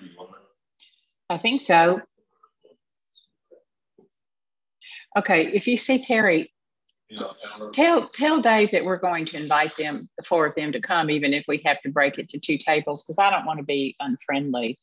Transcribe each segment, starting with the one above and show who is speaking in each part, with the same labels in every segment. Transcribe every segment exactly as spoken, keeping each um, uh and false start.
Speaker 1: I think so. Okay, if you see Terry, tell tell Dave that we're going to invite them, the four of them, to come, even if we have to break it to two tables, because I don't want to be unfriendly.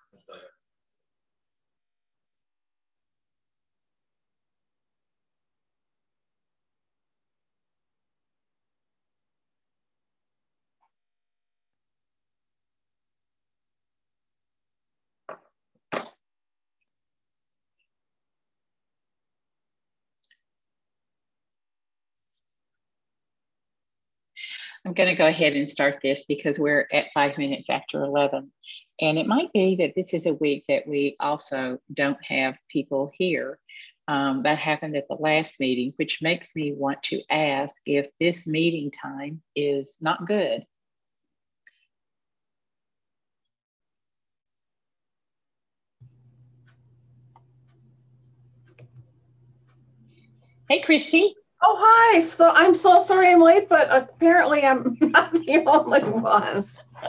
Speaker 1: I'm going to go ahead and start this because we're at five minutes after eleven. And it might be that this is a week that we also don't have people here. Um, that happened at the last meeting, which makes me want to ask if this meeting time is not good. Hey, Christy.
Speaker 2: Oh, hi. So I'm so sorry I'm late, but apparently I'm not the only one.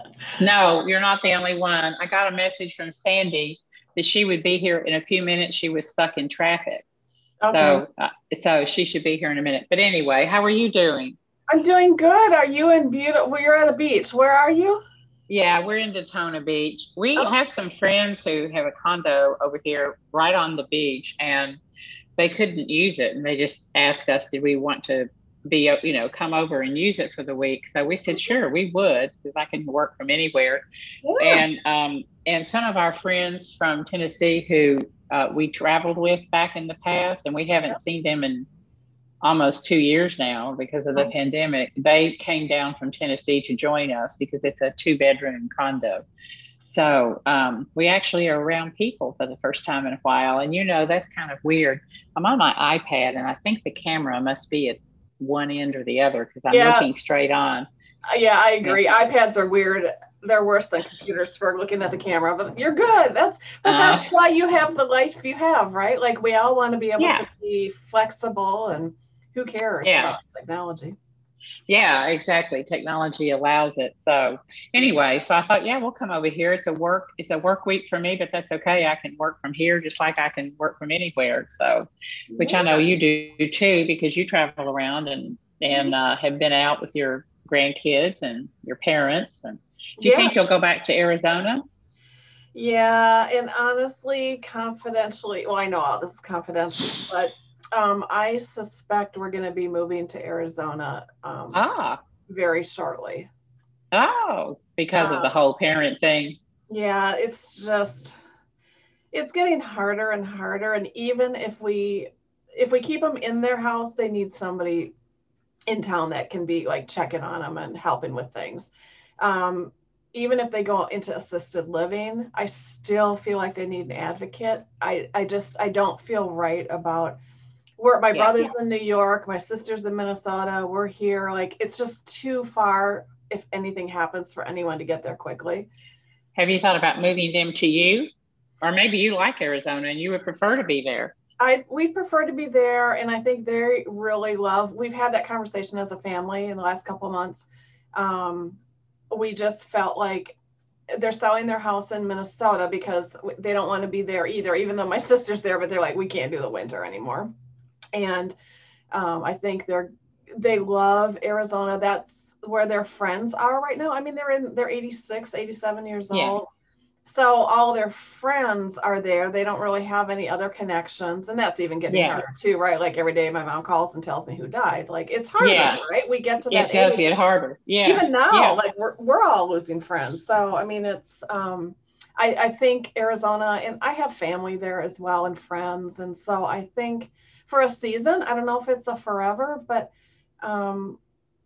Speaker 1: No, you're not the only one. I got a message from Sandy that she would be here in a few minutes. She was stuck in traffic. Okay. So, uh, so she should be here in a minute. But anyway, how are you doing?
Speaker 2: I'm doing good. Are you in beautiful? Well, you're at a beach. Where are you?
Speaker 1: Yeah, we're in Daytona Beach. We oh. have some friends who have a condo over here right on the beach, and they couldn't use it. And they just asked us, did we want to be, you know, come over and use it for the week? So we said, sure, we would, because I can work from anywhere. Yeah. And um, and some of our friends from Tennessee who uh, we traveled with back in the past, and we haven't yeah. seen them in almost two years now because of the oh. pandemic, they came down from Tennessee to join us because it's a two bedroom condo. So um, we actually are around people for the first time in a while. And, you know, that's kind of weird. I'm on my iPad, and I think the camera must be at one end or the other because I'm yeah. looking straight on.
Speaker 2: Yeah, I agree. Yeah. iPads are weird. They're worse than computers for looking at the camera, but you're good. That's but that's uh, why you have the life you have, right? Like we all want to be able yeah. to be flexible, and who cares yeah. about technology?
Speaker 1: Yeah, exactly. Technology allows it. So anyway, so I thought, yeah, we'll come over here. It's a work, it's a work week for me, but that's okay. I can work from here just like I can work from anywhere. So, which yeah. I know you do too, because you travel around and, and uh, have been out with your grandkids and your parents. And do you yeah. think you'll go back to Arizona?
Speaker 2: Yeah. And honestly, confidentially, well, I know all this is confidential, but Um, I suspect we're going to be moving to Arizona um, ah. very shortly.
Speaker 1: Oh, because um, of the whole parent thing.
Speaker 2: Yeah, it's just, it's getting harder and harder. And even if we, if we keep them in their house, they need somebody in town that can be like checking on them and helping with things. Um, even if they go into assisted living, I still feel like they need an advocate. I, I just, I don't feel right about We're, my yeah, brother's yeah. in New York, my sister's in Minnesota, we're here. Like, it's just too far if anything happens for anyone to get there quickly.
Speaker 1: Have you thought about moving them to you? Or maybe you like Arizona and you would prefer to be there.
Speaker 2: I we prefer to be there, and I think they really love, we've had that conversation as a family in the last couple of months. Um, we just felt like they're selling their house in Minnesota because they don't want to be there either, even though my sister's there, but they're like, we can't do the winter anymore. And um, I think they're, they love Arizona. That's where their friends are right now. I mean, they're in, they're eighty-six, eighty-seven years yeah. old. So all their friends are there. They don't really have any other connections. And that's even getting yeah. harder too, right? Like every day my mom calls and tells me who died. Like it's harder, yeah. right? We get to that
Speaker 1: It does
Speaker 2: age.
Speaker 1: get harder. Yeah.
Speaker 2: Even now,
Speaker 1: yeah.
Speaker 2: like we're, we're all losing friends. So, I mean, it's, um, I, I think Arizona, and I have family there as well and friends. And so I think, for a season, I don't know if it's a forever, but um,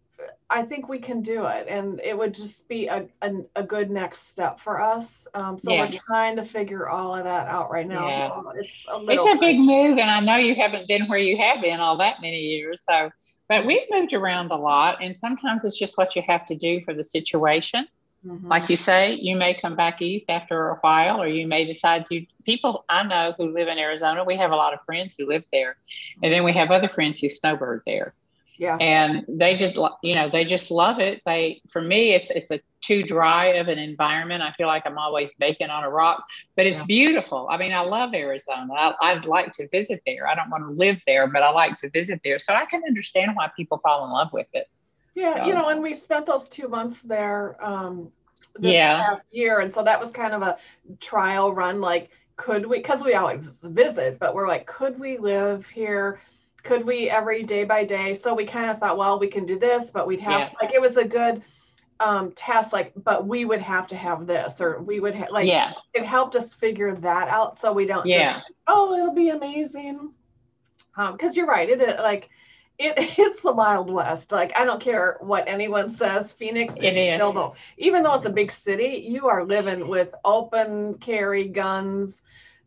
Speaker 2: I think we can do it. And it would just be a, a, a good next step for us. Um, so yeah. we're trying to figure all of that out right now.
Speaker 1: Yeah.
Speaker 2: So it's a little
Speaker 1: It's a big move. And I know you haven't been where you have been all that many years. So, but we've moved around a lot. And sometimes it's just what you have to do for the situation. Mm-hmm. Like you say, you may come back east after a while, or you may decide to. People I know who live in Arizona, we have a lot of friends who live there. And then we have other friends who snowbird there.
Speaker 2: Yeah.
Speaker 1: And they just, you know, they just love it. They, for me, it's, it's a too dry of an environment. I feel like I'm always baking on a rock, but it's yeah. beautiful. I mean, I love Arizona. I, I'd like to visit there. I don't want to live there, but I like to visit there. So I can understand why people fall in love with it.
Speaker 2: Yeah.
Speaker 1: So,
Speaker 2: you know, and we spent those two months there um, this
Speaker 1: yeah.
Speaker 2: past year. And so that was kind of a trial run. Like, could we, because we always visit, but we're like, could we live here? Could we every day by day? So we kind of thought, well, we can do this, but we'd have, yeah. like, it was a good um, test, like, but we would have to have this, or we would have, like,
Speaker 1: yeah.
Speaker 2: it helped us figure that out. So we don't
Speaker 1: yeah.
Speaker 2: just, oh, it'll be amazing. Um, cause you're right. It, it like, it, it's the Wild West. Like, I don't care what anyone says, Phoenix is, is still though, even though it's a big city, you are living with open carry guns.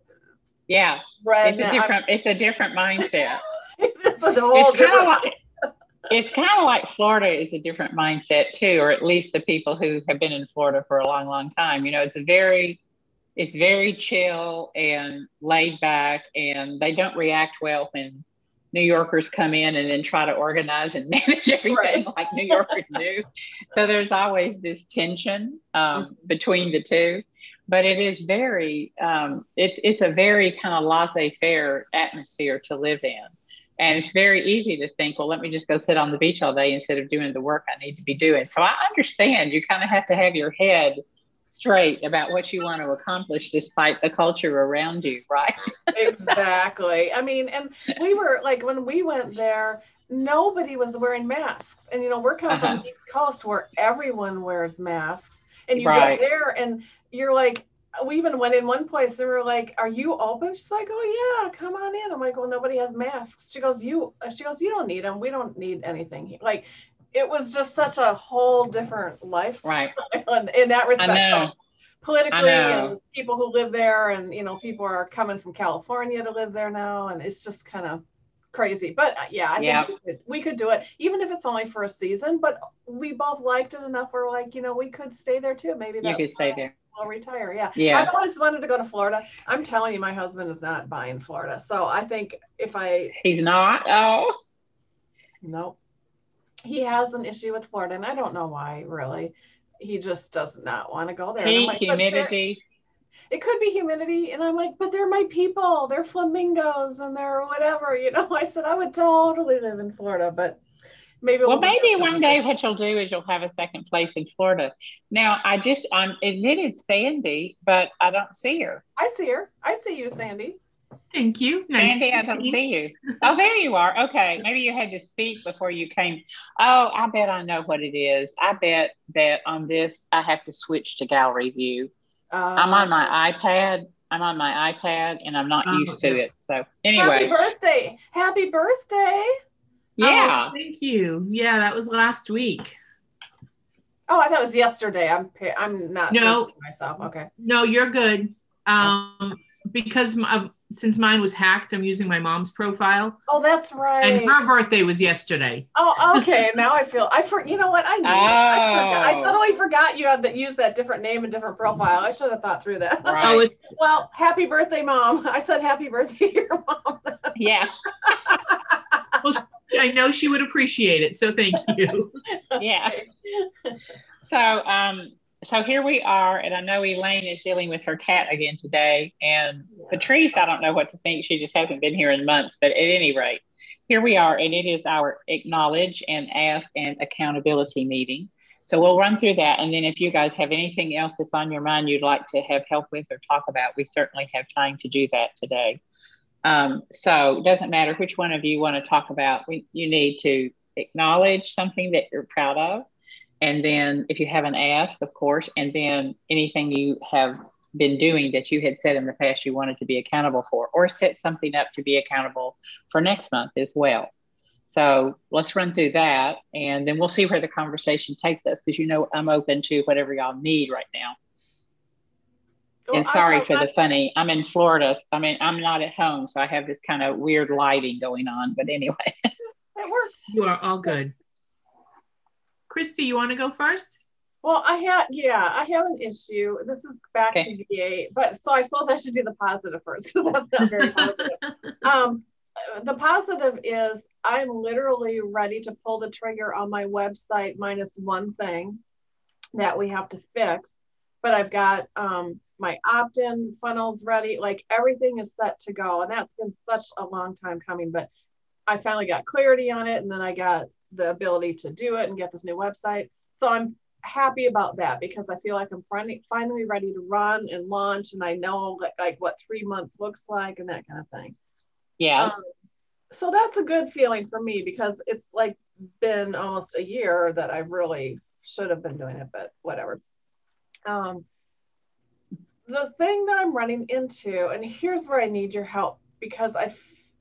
Speaker 1: Yeah.
Speaker 2: Red,
Speaker 1: it's a different, it's a different mindset.
Speaker 2: It's a whole
Speaker 1: it's kind of like,
Speaker 2: mindset.
Speaker 1: It's kind of like Florida is a different mindset too, or at least the people who have been in Florida for a long, long time. You know, it's a very, it's very chill and laid back, and they don't react well when New Yorkers come in and then try to organize and manage everything right. like New Yorkers do. So there's always this tension um, between the two, but it is very, um, it's it's a very kind of laissez-faire atmosphere to live in. And it's very easy to think, well, let me just go sit on the beach all day instead of doing the work I need to be doing. So I understand you kind of have to have your head straight about what you want to accomplish despite the culture around you, right?
Speaker 2: Exactly. I mean, and we were like, when we went there, nobody was wearing masks. And, you know, we're coming uh-huh. from the East Coast where everyone wears masks. And you
Speaker 1: right.
Speaker 2: get there and you're like, we even went in one place and we were like, are you open? She's like, oh yeah, come on in. I'm like, well, nobody has masks. She goes, you, she goes, you don't need them. We don't need anything. Like, it was just such a whole different lifestyle
Speaker 1: right.
Speaker 2: in, in that respect.
Speaker 1: I know.
Speaker 2: So politically, I know. And people who live there, and, you know, people are coming from California to live there now. And it's just kind of crazy. But yeah, I
Speaker 1: yeah.
Speaker 2: think we could, we could do it, even if it's only for a season, but we both liked it enough. We're like, you know, we could stay there too. Maybe that's
Speaker 1: you could stay there.
Speaker 2: I'll retire. Yeah.
Speaker 1: Yeah.
Speaker 2: I've always wanted to go to Florida. I'm telling you, my husband is not buying Florida. So I think if I.
Speaker 1: He's not? Oh.
Speaker 2: No. He has an issue with Florida, and I don't know why, really. He just does not want to go there.
Speaker 1: Heat,
Speaker 2: like,
Speaker 1: humidity.
Speaker 2: It could be humidity. And I'm like, but they're my people. They're flamingos and they're whatever. You know, I said, I would totally live in Florida, but. Maybe
Speaker 1: well,
Speaker 2: we'll
Speaker 1: maybe one day what you'll do is you'll have a second place in Florida. Now, I just, I'm admitted Sandy, but I don't see her.
Speaker 2: I see her. I see you, Sandy.
Speaker 3: Thank you. Nice
Speaker 1: Sandy, I don't see you. Oh, there you are. Okay. Maybe you had to speak before you came. Oh, I bet I know what it is. I bet that on this, I have to switch to gallery view. Uh, I'm on my iPad. I'm on my iPad and I'm not oh, used to yeah. it. So anyway.
Speaker 2: Happy birthday. Happy birthday.
Speaker 1: Yeah.
Speaker 3: Oh, thank you. Yeah, that was last week.
Speaker 2: Oh, I thought it was yesterday. I'm I'm not
Speaker 3: no
Speaker 2: myself. Okay.
Speaker 3: No, you're good. Um, because my, since mine was hacked, I'm using my mom's profile.
Speaker 2: Oh, that's right.
Speaker 3: And her birthday was yesterday.
Speaker 2: Oh, okay. Now I feel I for you know what I knew. Oh. I, I totally forgot you had that use that different name and different profile. I should have thought through that.
Speaker 1: Right.
Speaker 3: Oh, it's
Speaker 2: well, happy birthday, Mom. I said happy birthday to your mom.
Speaker 1: Yeah.
Speaker 3: Well, I know she would appreciate it, so thank you.
Speaker 1: Yeah. So, um, so here we are, and I know Elaine is dealing with her cat again today, and yeah. Patrice, I don't know what to think. She just hasn't been here in months, but at any rate, here we are, and it is our acknowledge and ask and accountability meeting. So we'll run through that, and then if you guys have anything else that's on your mind you'd like to have help with or talk about, we certainly have time to do that today. Um, so it doesn't matter which one of you want to talk about. We, you need to acknowledge something that you're proud of. And then if you have an ask, of course, and then anything you have been doing that you had said in the past you wanted to be accountable for, or set something up to be accountable for next month as well. So let's run through that, and then we'll see where the conversation takes us, because you know I'm open to whatever y'all need right now. And sorry for the funny, I'm in Florida. I mean, I'm not at home, so I have this kind of weird lighting going on. But anyway.
Speaker 2: It works.
Speaker 3: You are all good. Christy, you want to go first?
Speaker 2: Well, I have, yeah, I have an issue. This is back okay. to V A, but so I suppose I should do the positive first, because that's not very positive. um, the positive is I'm literally ready to pull the trigger on my website minus one thing that we have to fix. But I've got um, my opt-in funnels ready. Like everything is set to go. And that's been such a long time coming. But I finally got clarity on it. And then I got the ability to do it and get this new website. So I'm happy about that because I feel like I'm finally, finally ready to run and launch. And I know like, like what three months looks like and that kind of thing.
Speaker 1: Yeah.
Speaker 2: Um, so that's a good feeling for me because it's like been almost a year that I really should have been doing it, but whatever. Um, the thing that I'm running into, and here's where I need your help because I,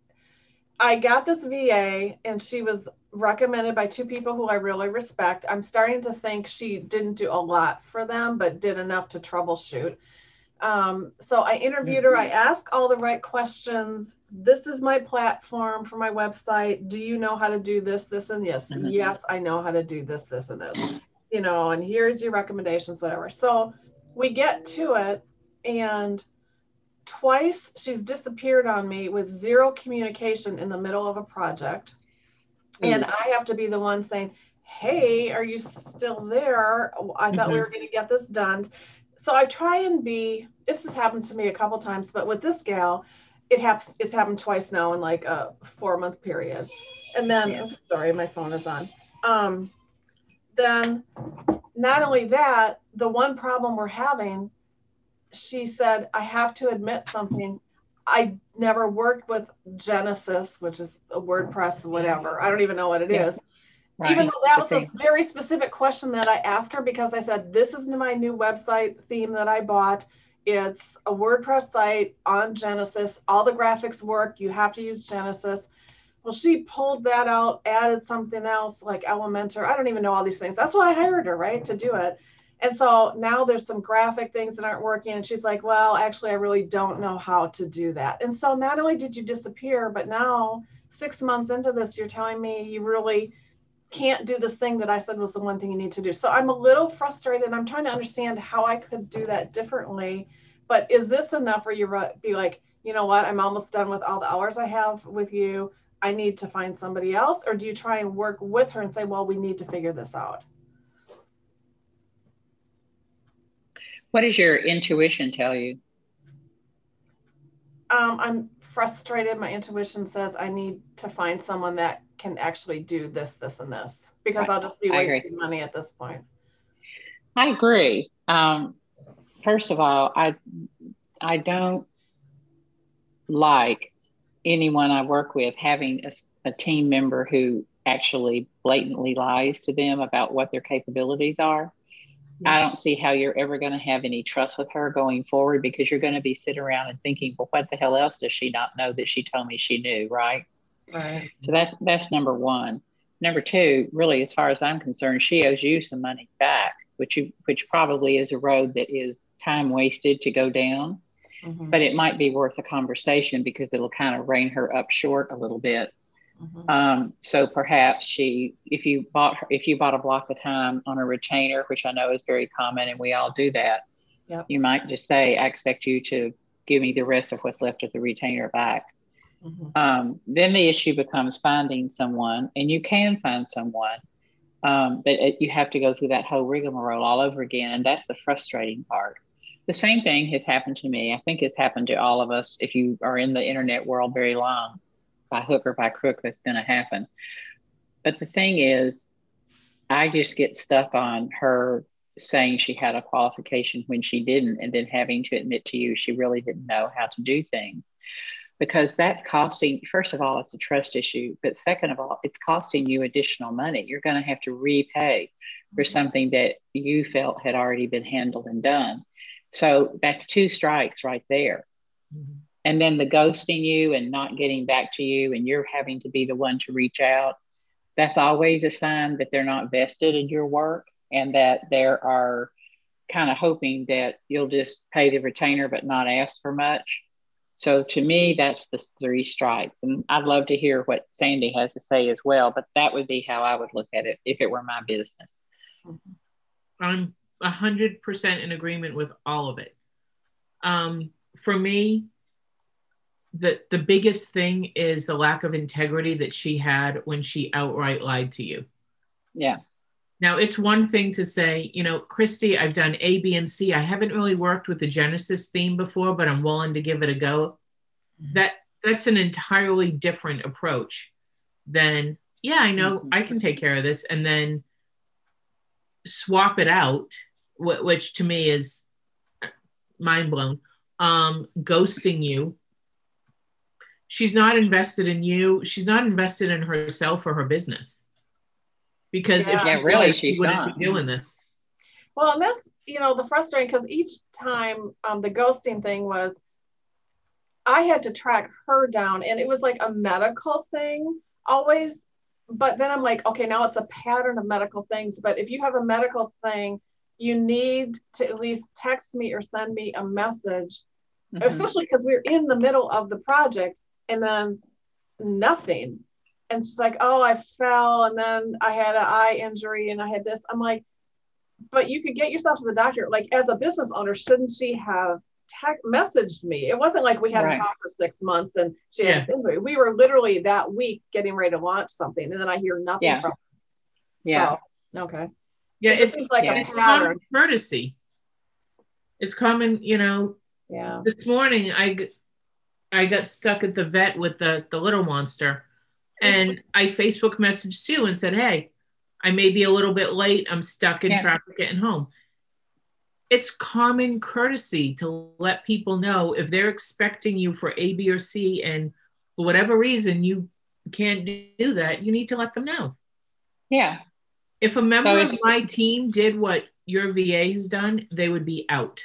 Speaker 2: I got this V A and she was recommended by two people who I really respect. I'm starting to think she didn't do a lot for them, but did enough to troubleshoot. Um, so I interviewed her. I asked all the right questions. This is my platform for my website. Do you know how to do this, this, and this? Mm-hmm. Yes, I know how to do this, this, and this. You know, and here's your recommendations, whatever. So we get to it, and twice she's disappeared on me with zero communication in the middle of a project. Mm. And I have to be the one saying, hey, are you still there? I thought mm-hmm. we were going to get this done. So I try and be, this has happened to me a couple times, but with this gal, it happens, it's happened twice now in like a four month period. And then, yeah. I'm sorry, my phone is on. Um, then not only that, the one problem we're having, she said, I have to admit something. I never worked with Genesis, which is a WordPress, whatever. I don't even know what it yeah. is. Right. Even though that was a very specific question that I asked her because I said, this is my new website theme that I bought. It's a WordPress site on Genesis. All the graphics work. You have to use Genesis. Well, she pulled that out, added something else like Elementor. I don't even know all these things. That's why I hired her, right, to do it. And so now there's some graphic things that aren't working. And she's like, well, actually, I really don't know how to do that. And so not only did you disappear, but now six months into this, you're telling me you really can't do this thing that I said was the one thing you need to do. So I'm a little frustrated. I'm trying to understand how I could do that differently. But is this enough where you be like, you know what, I'm almost done with all the hours I have with you. I need to find somebody else? Or do you try and work with her and say, well, we need to figure this out?
Speaker 1: What does your intuition tell you?
Speaker 2: Um, I'm frustrated. My intuition says I need to find someone that can actually do this, this, and this, because right. I'll just be wasting money at this point.
Speaker 1: I agree. Um, first of all, I I don't like anyone I work with having a, a team member who actually blatantly lies to them about what their capabilities are. Yeah. I don't see how you're ever going to have any trust with her going forward, because you're going to be sitting around and thinking, well, what the hell else does she not know that she told me she knew, right?
Speaker 2: Right.
Speaker 1: So that's that's number one. Number two, really, as far as I'm concerned, she owes you some money back, which you which probably is a road that is time wasted to go down. Mm-hmm. But it might be worth a conversation, because it'll kind of rein her up short a little bit. Mm-hmm. Um, so perhaps she, if you bought her, if you bought a block of time on a retainer, which I know is very common and we all do that, yep. You might just say, I expect you to give me the rest of what's left of the retainer back. Mm-hmm. Um, then the issue becomes finding someone, and you can find someone, um, but it, you have to go through that whole rigmarole all over again. And that's the frustrating part. The same thing has happened to me. I think it's happened to all of us. If you are in the internet world very long, by hook or by crook, that's going to happen. But the thing is, I just get stuck on her saying she had a qualification when she didn't, and then having to admit to you she really didn't know how to do things. Because that's costing, first of all, it's a trust issue. But second of all, it's costing you additional money. You're going to have to repay for something that you felt had already been handled and done. So that's two strikes right there. Mm-hmm. And then the ghosting you and not getting back to you, and you're having to be the one to reach out. That's always a sign that they're not vested in your work, and that they are kind of hoping that you'll just pay the retainer but not ask for much. So to me, that's the three strikes. And I'd love to hear what Sandy has to say as well, but that would be how I would look at it if it were my business.
Speaker 3: I'm one hundred percent in agreement with all of it. Um, for me, the the biggest thing is the lack of integrity that she had when she outright lied to you.
Speaker 1: Yeah.
Speaker 3: Now, it's one thing to say, you know, Christy, I've done A, B, and C. I haven't really worked with the Genesis theme before, but I'm willing to give it a go. Mm-hmm. That that's an entirely different approach than, yeah, I know mm-hmm. I can take care of this, and then swap it out, wh- which to me is mind blown. Um, ghosting you. She's not invested in you. She's not invested in herself or her business. Because
Speaker 1: yeah,
Speaker 3: if she
Speaker 1: yeah, really,
Speaker 3: was,
Speaker 1: she's
Speaker 3: she wouldn't
Speaker 1: not
Speaker 3: be doing this.
Speaker 2: Well, and that's, you know, the frustrating, because each time um, the ghosting thing was, I had to track her down, and it was like a medical thing always. But then I'm like, okay, now it's a pattern of medical things. But if you have a medical thing, you need to at least text me or send me a message, mm-hmm. especially because we're in the middle of the project, and then nothing. And she's like, oh, I fell, and then I had an eye injury, and I had this. I'm like, but you could get yourself to the doctor. Like, as a business owner, shouldn't she have tech messaged me? It wasn't like we hadn't right. talked for six months and she had yeah. this injury. We were literally that week getting ready to launch something, and then I hear nothing
Speaker 1: yeah.
Speaker 2: from her.
Speaker 1: Yeah.
Speaker 2: So, okay.
Speaker 3: Yeah,
Speaker 2: it
Speaker 3: it's
Speaker 2: seems like
Speaker 3: yeah.
Speaker 2: a
Speaker 3: it's
Speaker 2: pattern.
Speaker 3: Common courtesy. It's common, you know.
Speaker 2: Yeah.
Speaker 3: This morning, I, I got stuck at the vet with the, the little monster. And I Facebook messaged Sue and said, hey, I may be a little bit late. I'm stuck in yeah. traffic getting home. It's common courtesy to let people know if they're expecting you for A, B, or C, and for whatever reason you can't do that, you need to let them know.
Speaker 1: Yeah.
Speaker 3: If a member so of my team did what your V A has done, they would be out.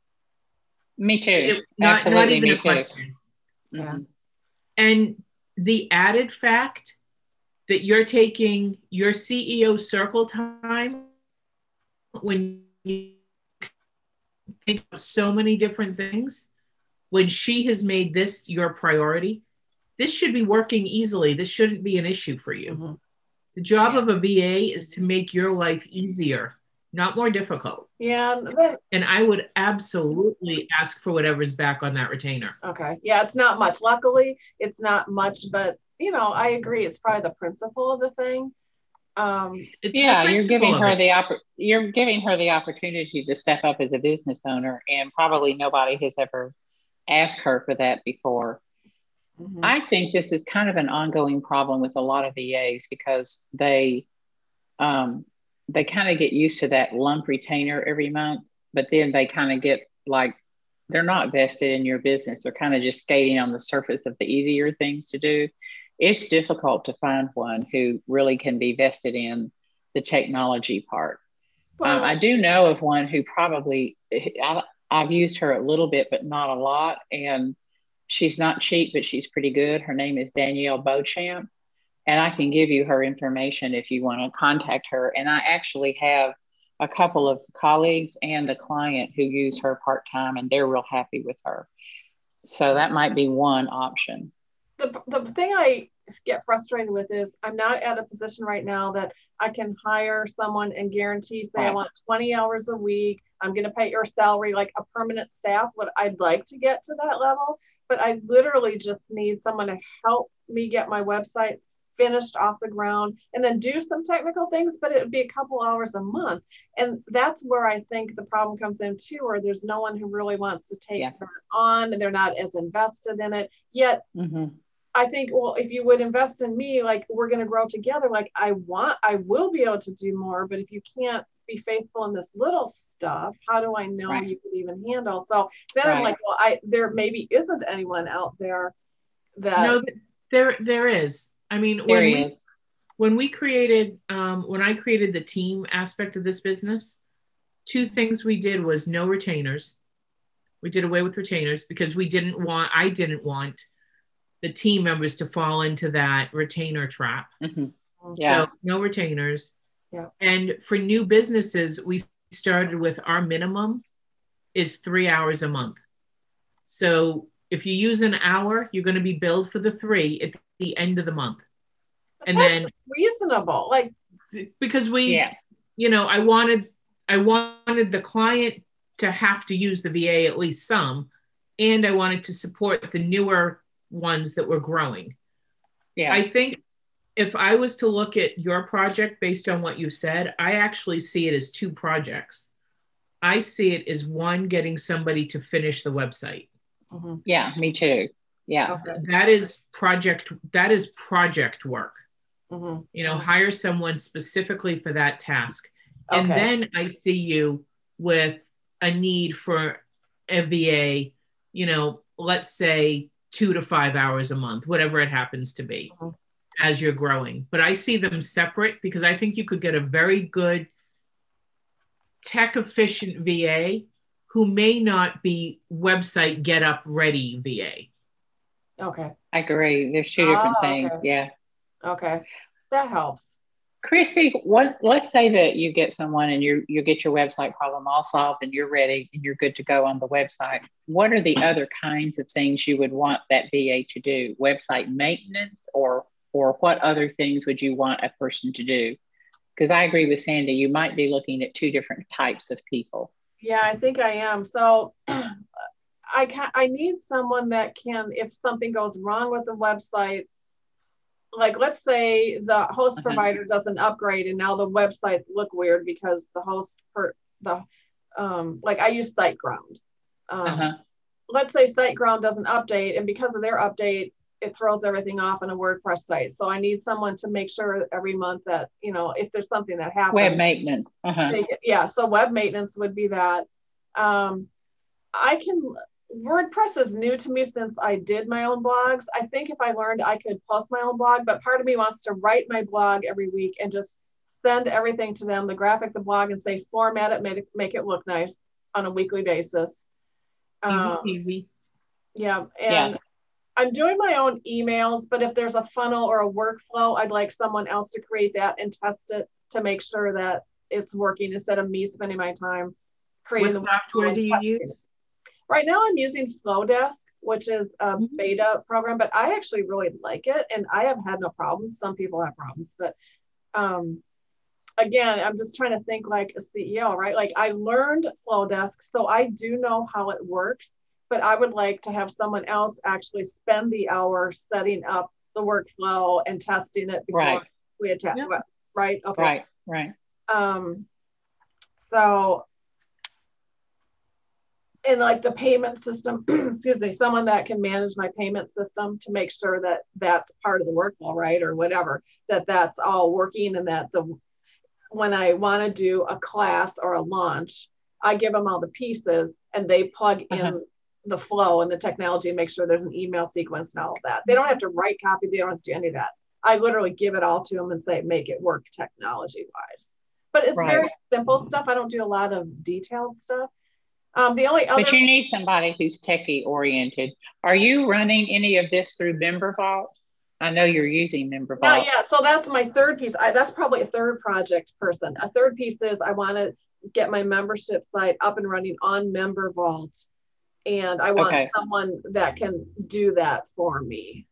Speaker 1: Me too.
Speaker 3: It, not,
Speaker 1: Absolutely,
Speaker 3: not even
Speaker 1: me
Speaker 3: a
Speaker 1: too.
Speaker 3: question.
Speaker 1: Mm-hmm.
Speaker 3: Yeah. And the added fact that you're taking your C E O circle time when you think of so many different things, when she has made this your priority, this should be working easily. This shouldn't be an issue for you. Mm-hmm. The job yeah. of a V A is to make your life easier, not more difficult.
Speaker 2: Yeah. That,
Speaker 3: and I would absolutely ask for whatever's back on that retainer.
Speaker 2: Okay. Yeah, it's not much. Luckily, it's not much, but you know, I agree. It's probably the principle of the thing. Um,
Speaker 3: it's
Speaker 1: yeah, you're giving her the oppor- you're giving her the opportunity to step up as a business owner, and probably nobody has ever asked her for that before. Mm-hmm. I think this is kind of an ongoing problem with a lot of V As because they um, they kind of get used to that lump retainer every month, but then they kind of get like they're not vested in your business. They're kind of just skating on the surface of the easier things to do. It's difficult to find one who really can be vested in the technology part. Well, um, I do know of one who probably, I, I've used her a little bit, but not a lot. And she's not cheap, but she's pretty good. Her name is Danielle Beauchamp. And I can give you her information if you want to contact her. And I actually have a couple of colleagues and a client who use her part-time, and they're real happy with her. So that might be one option.
Speaker 2: The, the thing I get frustrated with is I'm not at a position right now that I can hire someone and guarantee, say, right. I want twenty hours a week. I'm going to pay your salary like a permanent staff. What I'd like to get to that level, but I literally just need someone to help me get my website finished off the ground and then do some technical things, but it would be a couple hours a month. And that's where I think the problem comes in too, where there's no one who really wants to take yeah. that on and they're not as invested in it yet. Mm-hmm. I think, well, if you would invest in me, like we're going to grow together. Like I want, I will be able to do more, but if you can't be faithful in this little stuff, how do I know right. you could even handle? So then right. I'm like, well, I, there maybe isn't anyone out there that.
Speaker 3: No, there, there is. I mean,
Speaker 1: there
Speaker 3: when
Speaker 1: he
Speaker 3: we,
Speaker 1: is.
Speaker 3: when we created, um, when I created the team aspect of this business, two things we did was no retainers. We did away with retainers because we didn't want, I didn't want the team members to fall into that retainer trap.
Speaker 1: Mm-hmm. Yeah.
Speaker 3: So no retainers.
Speaker 2: Yeah.
Speaker 3: And for new businesses, we started with our minimum is three hours a month. So if you use an hour, you're going to be billed for the three at the end of the month.
Speaker 2: And That's then reasonable. Like,
Speaker 3: because we,
Speaker 1: yeah.
Speaker 3: you know, I wanted, I wanted the client to have to use the V A at least some, and I wanted to support the newer ones that were growing.
Speaker 1: Yeah.
Speaker 3: I think if I was to look at your project based on what you said, I actually see it as two projects. I see it as one, getting somebody to finish the website.
Speaker 1: Mm-hmm. Yeah, me too. Yeah.
Speaker 3: Okay. That is project, that is project work. Mm-hmm. You know, hire someone specifically for that task. And okay. Then I see you with a need for a V A, you know, let's say two to five hours a month, whatever it happens to be, mm-hmm. as you're growing. But I see them separate because I think you could get a very good tech efficient V A who may not be website get up ready V A.
Speaker 2: Okay.
Speaker 1: I agree. There's two different oh, things. Okay. Yeah.
Speaker 2: Okay. That helps.
Speaker 1: Christy, what, let's say that you get someone and you you get your website problem all solved and you're ready and you're good to go on the website. What are the other kinds of things you would want that V A to do? Website maintenance, or or what other things would you want a person to do? Because I agree with Sandy, you might be looking at two different types of people.
Speaker 2: Yeah, I think I am. So I can I need someone that can, if something goes wrong with the website, like let's say the host uh-huh. provider doesn't upgrade and now the websites look weird because the host for the um like I use SiteGround. Um, uh-huh. Let's say SiteGround doesn't update, and because of their update, it throws everything off on a WordPress site. So I need someone to make sure every month that, you know, if there's something that happens.
Speaker 1: Web maintenance. Uh-huh.
Speaker 2: They, yeah, so web maintenance would be that. Um, I can. WordPress is new to me since I did my own blogs. I think if I learned, I could post my own blog, but part of me wants to write my blog every week and just send everything to them, the graphic, the blog, and say, format it, make it, make it look nice on a weekly basis. Um,
Speaker 3: easy.
Speaker 2: Yeah. And yeah. I'm doing my own emails, but if there's a funnel or a workflow, I'd like someone else to create that and test it to make sure that it's working instead of me spending my time creating.
Speaker 3: What the software do you use?
Speaker 2: Right now I'm using Flowdesk, which is a beta program, but I actually really like it and I have had no problems. Some people have problems, but um, again, I'm just trying to think like a C E O, right? Like I learned Flowdesk, so I do know how it works, but I would like to have someone else actually spend the hour setting up the workflow and testing it before
Speaker 1: right.
Speaker 2: we attack,
Speaker 1: yeah.
Speaker 2: right? Okay.
Speaker 1: Right, right.
Speaker 2: Um, so and like the payment system, excuse me, someone that can manage my payment system to make sure that that's part of the workflow, right? Or whatever, that that's all working, and that the, when I want to do a class or a launch, I give them all the pieces and they plug uh-huh. in the flow and the technology and make sure there's an email sequence and all of that. They don't have to write copy. They don't have to do any of that. I literally give it all to them and say, make it work technology wise. But it's right. very simple stuff. I don't do a lot of detailed stuff. Um, the only other,
Speaker 1: but you need somebody who's techie oriented. Are you running any of this through MemberVault? I know you're using MemberVault.
Speaker 2: Yeah, yeah. So that's my third piece. I, that's probably a third project person. A third piece is I want to get my membership site up and running on MemberVault, and I want okay. someone that can do that for me.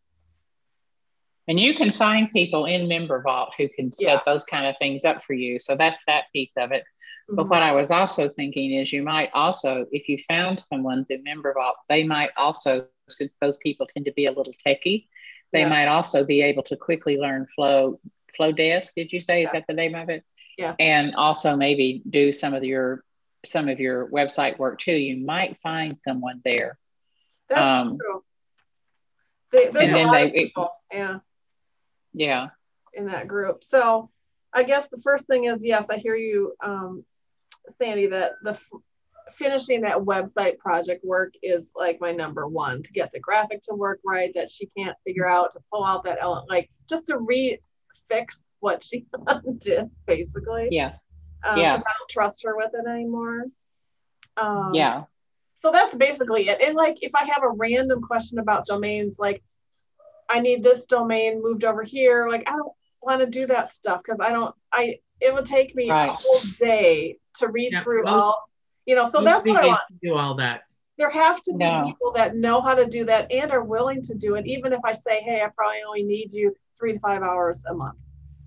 Speaker 1: And you can find people in MemberVault who can set yeah. those kind of things up for you. So that's that piece of it. But what I was also thinking is you might also, if you found someone in MemberVault, they might also, since those people tend to be a little techie, they yeah. might also be able to quickly learn Flow, Flowdesk, did you say? Yeah. Is that the name of it?
Speaker 2: Yeah.
Speaker 1: And also maybe do some of your, some of your website work too. You might find someone there.
Speaker 2: That's um, true. They, there's a lot they, of people, it, yeah.
Speaker 1: Yeah.
Speaker 2: In that group. So I guess the first thing is, yes, I hear you, um, Sandy, that the f- finishing that website project work is like my number one, to get the graphic to work right, that she can't figure out, to pull out that element, like just to re-fix what she did, basically.
Speaker 1: Yeah.
Speaker 2: Um,
Speaker 1: yeah.
Speaker 2: I don't trust her with it anymore. Um,
Speaker 1: yeah.
Speaker 2: So that's basically it. And like, if I have a random question about domains, like I need this domain moved over here, like I don't want to do that stuff because I don't, I, it would take me right. a whole day to read yeah, through most, all, you know, so that's what I want.
Speaker 3: To do all that.
Speaker 2: There have to be
Speaker 1: no.
Speaker 2: people that know how to do that and are willing to do it, even if I say, hey, I probably only need you three to five hours a month.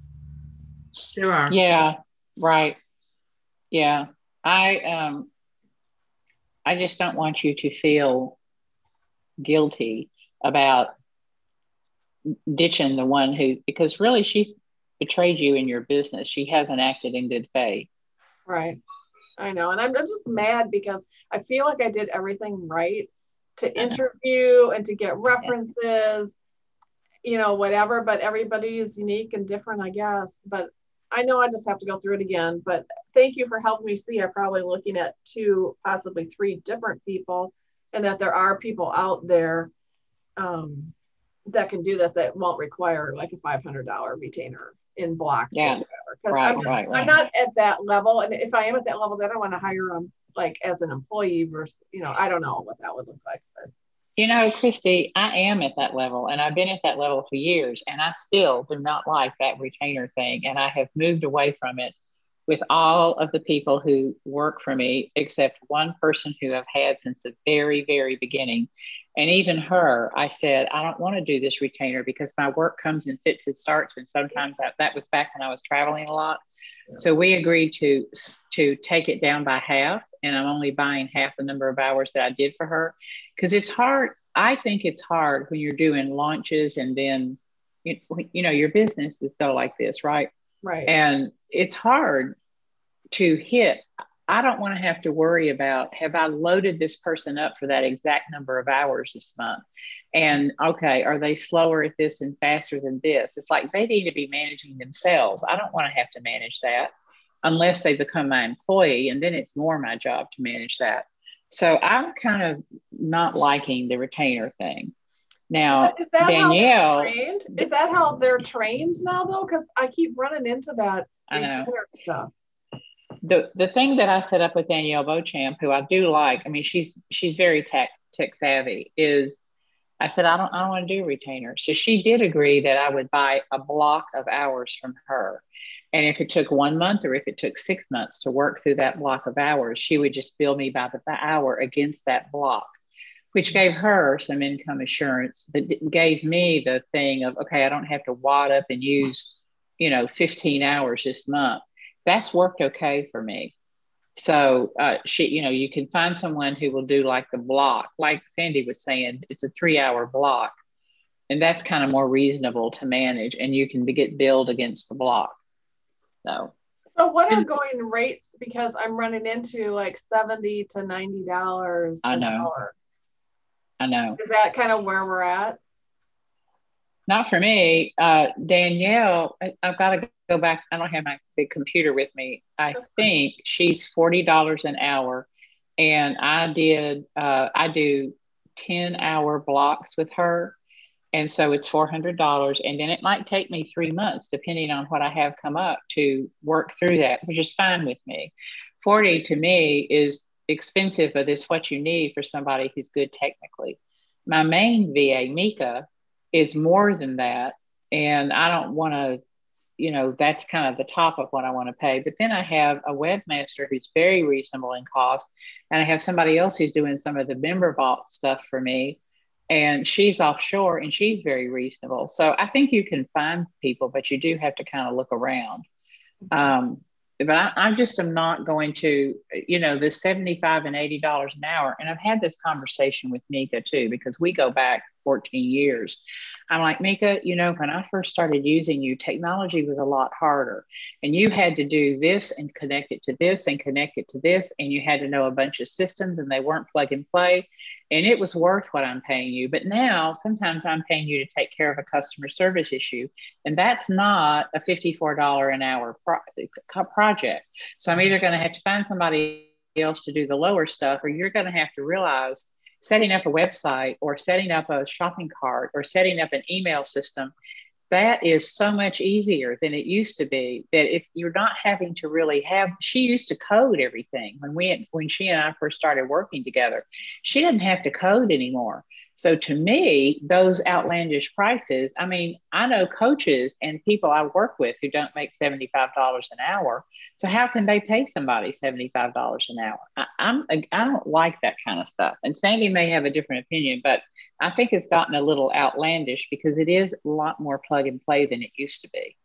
Speaker 3: There are.
Speaker 1: Yeah, right. Yeah. I, um, I just don't want you to feel guilty about ditching the one who, because really she's betrayed you in your business. She hasn't acted in good faith.
Speaker 2: Right. I know. And I'm, I'm just mad because I feel like I did everything right to interview and to get references, yeah. you know, whatever, but everybody's unique and different, I guess. But I know I just have to go through it again. But thank you for helping me see. I'm probably looking at two, possibly three different people, and that there are people out there um, that can do this that won't require like a five hundred dollars retainer in blocks
Speaker 1: yeah.
Speaker 2: or whatever. Because
Speaker 1: right,
Speaker 2: I'm,
Speaker 1: right, right.
Speaker 2: I'm not at that level. And if I am at that level, then I want to hire them like as an employee versus, you know, I don't know what that would look like. But.
Speaker 1: You know, Christy, I am at that level, and I've been at that level for years, and I still do not like that retainer thing. And I have moved away from it with all of the people who work for me, except one person who I've had since the very, very beginning. And even her, I said, I don't want to do this retainer because my work comes in fits and starts. And sometimes I, that was back when I was traveling a lot. Yeah. So we agreed to, to take it down by half. And I'm only buying half the number of hours that I did for her. Because it's hard. I think it's hard when you're doing launches and then, you, you know, your businesses go like this, right?
Speaker 2: Right.
Speaker 1: And it's hard to hit. I don't want to have to worry about, have I loaded this person up for that exact number of hours this month? And okay, are they slower at this and faster than this? It's like they need to be managing themselves. I don't want to have to manage that unless they become my employee. And then it's more my job to manage that. So I'm kind of not liking the retainer thing. Now,
Speaker 2: is that
Speaker 1: Danielle,
Speaker 2: how they're trained? Is that how they're trained now though? Because I keep running into that retainer stuff.
Speaker 1: The the thing that I set up with Danielle Beauchamp, who I do like, I mean, she's she's very tech tech savvy, is I said, I don't I don't want to do retainer. So she did agree that I would buy a block of hours from her. And if it took one month or if it took six months to work through that block of hours, she would just bill me by the hour against that block, which gave her some income assurance, but gave me the thing of, okay, I don't have to wad up and use, you know, fifteen hours this month. That's worked okay for me. So uh, she, you know, you can find someone who will do like the block, like Sandy was saying, it's a three hour block, and that's kind of more reasonable to manage, and you can get billed against the block. So,
Speaker 2: so what are going rates? Because I'm running into like seventy to ninety dollars an hour.
Speaker 1: I know.
Speaker 2: Is that kind of where we're at?
Speaker 1: Not for me. Uh, Danielle, I, I've got to go back. I don't have my big computer with me. I think she's forty dollars an hour. And I did, uh, I do ten hour blocks with her. And so it's four hundred dollars. And then it might take me three months, depending on what I have come up, to work through that, which is fine with me. forty to me is expensive, but it's what you need for somebody who's good technically. My main V A, Mika, is more than that. And I don't want to, you know, that's kind of the top of what I want to pay. But then I have a webmaster who's very reasonable in cost. And I have somebody else who's doing some of the member vault stuff for me. And she's offshore and she's very reasonable. So I think you can find people, but you do have to kind of look around. Um, but I, I just am not going to, you know, the seventy-five and eighty dollars an hour. And I've had this conversation with Mika too, because we go back fourteen years. I'm like, Mika, you know, when I first started using you, technology was a lot harder. And you had to do this and connect it to this and connect it to this. And you had to know a bunch of systems and they weren't plug and play. And it was worth what I'm paying you. But now sometimes I'm paying you to take care of a customer service issue. And that's not a fifty-four dollars an hour pro- project. So I'm either going to have to find somebody else to do the lower stuff, or you're going to have to realize setting up a website or setting up a shopping cart or setting up an email system, that is so much easier than it used to be, that it's, you're not having to really have, she used to code everything when we, when she and I first started working together. She didn't have to code anymore. So to me, those outlandish prices, I mean, I know coaches and people I work with who don't make seventy-five dollars an hour. So how can they pay somebody seventy-five dollars an hour? I, I'm, I don't like that kind of stuff. And Sandy may have a different opinion, but I think it's gotten a little outlandish because it is a lot more plug and play than it used to be.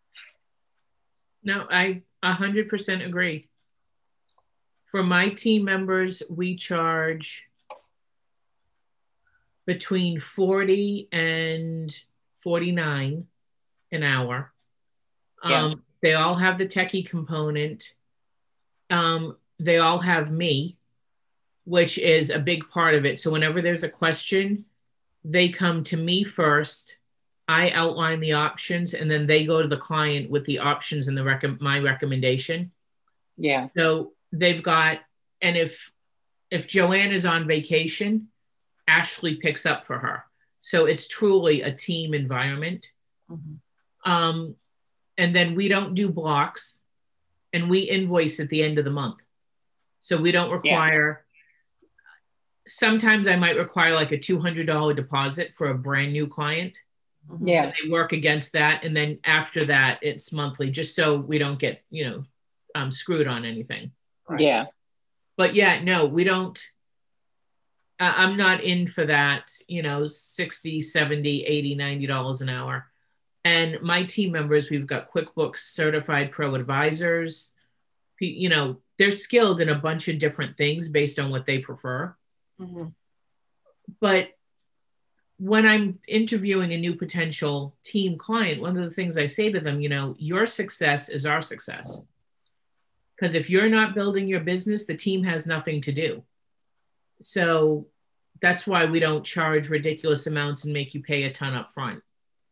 Speaker 3: No, I one hundred percent agree. For my team members, we charge between forty and forty-nine an hour.
Speaker 1: Yeah.
Speaker 3: Um, they all have the techie component. Um, they all have me, which is a big part of it. So whenever there's a question, they come to me first. I outline the options, and then they go to the client with the options and the rec- my recommendation.
Speaker 1: Yeah.
Speaker 3: So they've got, and if if Joanne is on vacation, Ashley picks up for her. So it's truly a team environment. Mm-hmm. Um, and then we don't do blocks, and we invoice at the end of the month. So we don't require, yeah. Sometimes I might require like a two hundred dollars deposit for a brand new client.
Speaker 1: Yeah.
Speaker 3: And they work against that. And then after that, it's monthly, just so we don't get, you know, um, screwed on anything.
Speaker 1: Right? Yeah.
Speaker 3: But yeah, no, we don't. Uh, I'm not in for that, you know, sixty, seventy, eighty, ninety dollars an hour. And my team members, we've got QuickBooks certified pro advisors. You know, they're skilled in a bunch of different things based on what they prefer. Mm-hmm. But when I'm interviewing a new potential team client, one of the things I say to them, you know, your success is our success. Because if you're not building your business, the team has nothing to do. So that's why we don't charge ridiculous amounts and make you pay a ton up front.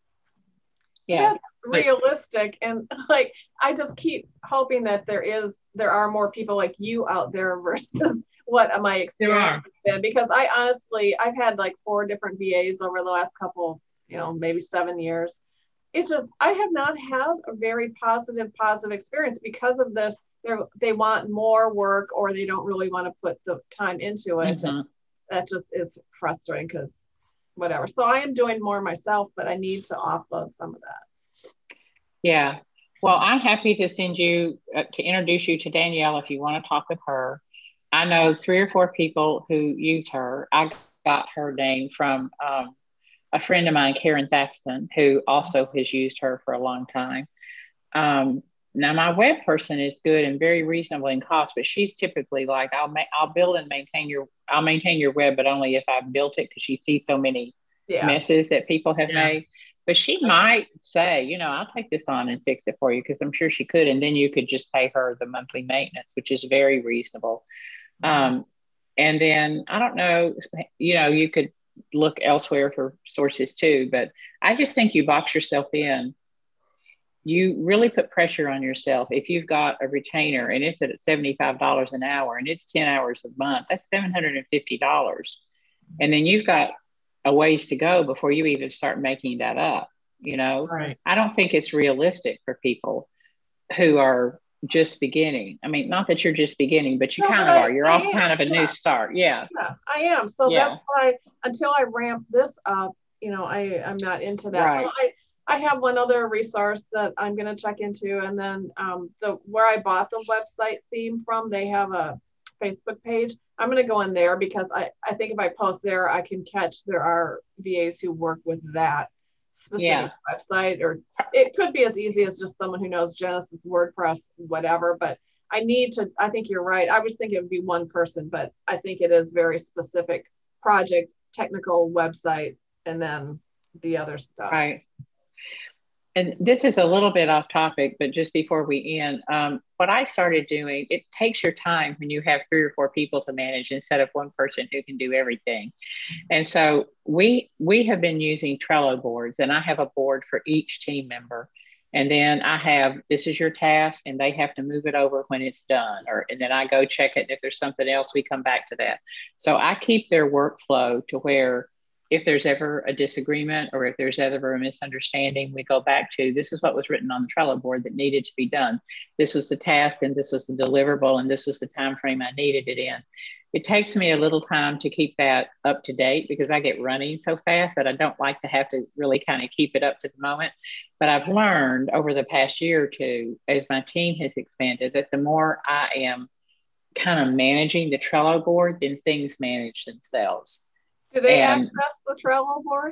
Speaker 2: Yeah. That's realistic. And like, I just keep hoping that there is, there are more people like you out there versus what my experience has been. Because I honestly, I've had like four different V As over the last couple, you know, maybe seven years. It's just, I have not had a very positive, positive experience because of this. They're, they want more work, or they don't really want to put the time into it. Mm-hmm. That just is frustrating because whatever. So I am doing more myself, but I need to offload some of that.
Speaker 1: Yeah. Well, I'm happy to send you, uh, to introduce you to Danielle if you want to talk with her. I know three or four people who use her. I got her name from um, a friend of mine, Karen Thaxton, who also has used her for a long time. Um, now, my web person is good and very reasonable in cost, but she's typically like, I'll ma- I'll build and maintain your, I'll maintain your web, but only if I've built it, because she sees so many yeah. messes that people have yeah. made. But she might say, you know, I'll take this on and fix it for you, because I'm sure she could. And then you could just pay her the monthly maintenance, which is very reasonable. Um, and then I don't know, you know, you could look elsewhere for sources too, but I just think you box yourself in. You really put pressure on yourself. If you've got a retainer and it's at seventy-five dollars an hour and it's ten hours a month, that's seven hundred fifty dollars. And then you've got a ways to go before you even start making that up. You know,
Speaker 3: right.
Speaker 1: I don't think it's realistic for people who are just beginning. I mean, not that you're just beginning, but you no, kind but of I, are. You're I off am. kind of a yeah. new start. Yeah.
Speaker 2: Yeah, I am. So yeah. that's why until I ramp this up, you know, I, I'm not into that. Right. So I, I have one other resource that I'm going to check into. And then um, the where I bought the website theme from, they have a Facebook page. I'm going to go in there because I, I think if I post there, I can catch there are V As who work with that specific yeah. website, or it could be as easy as just someone who knows Genesis, WordPress, whatever. But I need to, I think you're right. I was thinking it would be one person, but I think it is very specific project, technical website, and then the other stuff.
Speaker 1: Right. And this is a little bit off topic, but just before we end, um, what I started doing, it takes your time when you have three or four people to manage instead of one person who can do everything. And so we we have been using Trello boards, and I have a board for each team member. And then I have, this is your task, and they have to move it over when it's done. Or, and then I go check it. And if there's something else, we come back to that. So I keep their workflow to where if there's ever a disagreement or if there's ever a misunderstanding, we go back to, this is what was written on the Trello board that needed to be done. This was the task, and this was the deliverable, and this was the time frame I needed it in. It takes me a little time to keep that up to date because I get running so fast that I don't like to have to really kind of keep it up to the moment. But I've learned over the past year or two, as my team has expanded, that the more I am kind of managing the Trello board, then things manage themselves.
Speaker 2: Do they and, access the Trello board?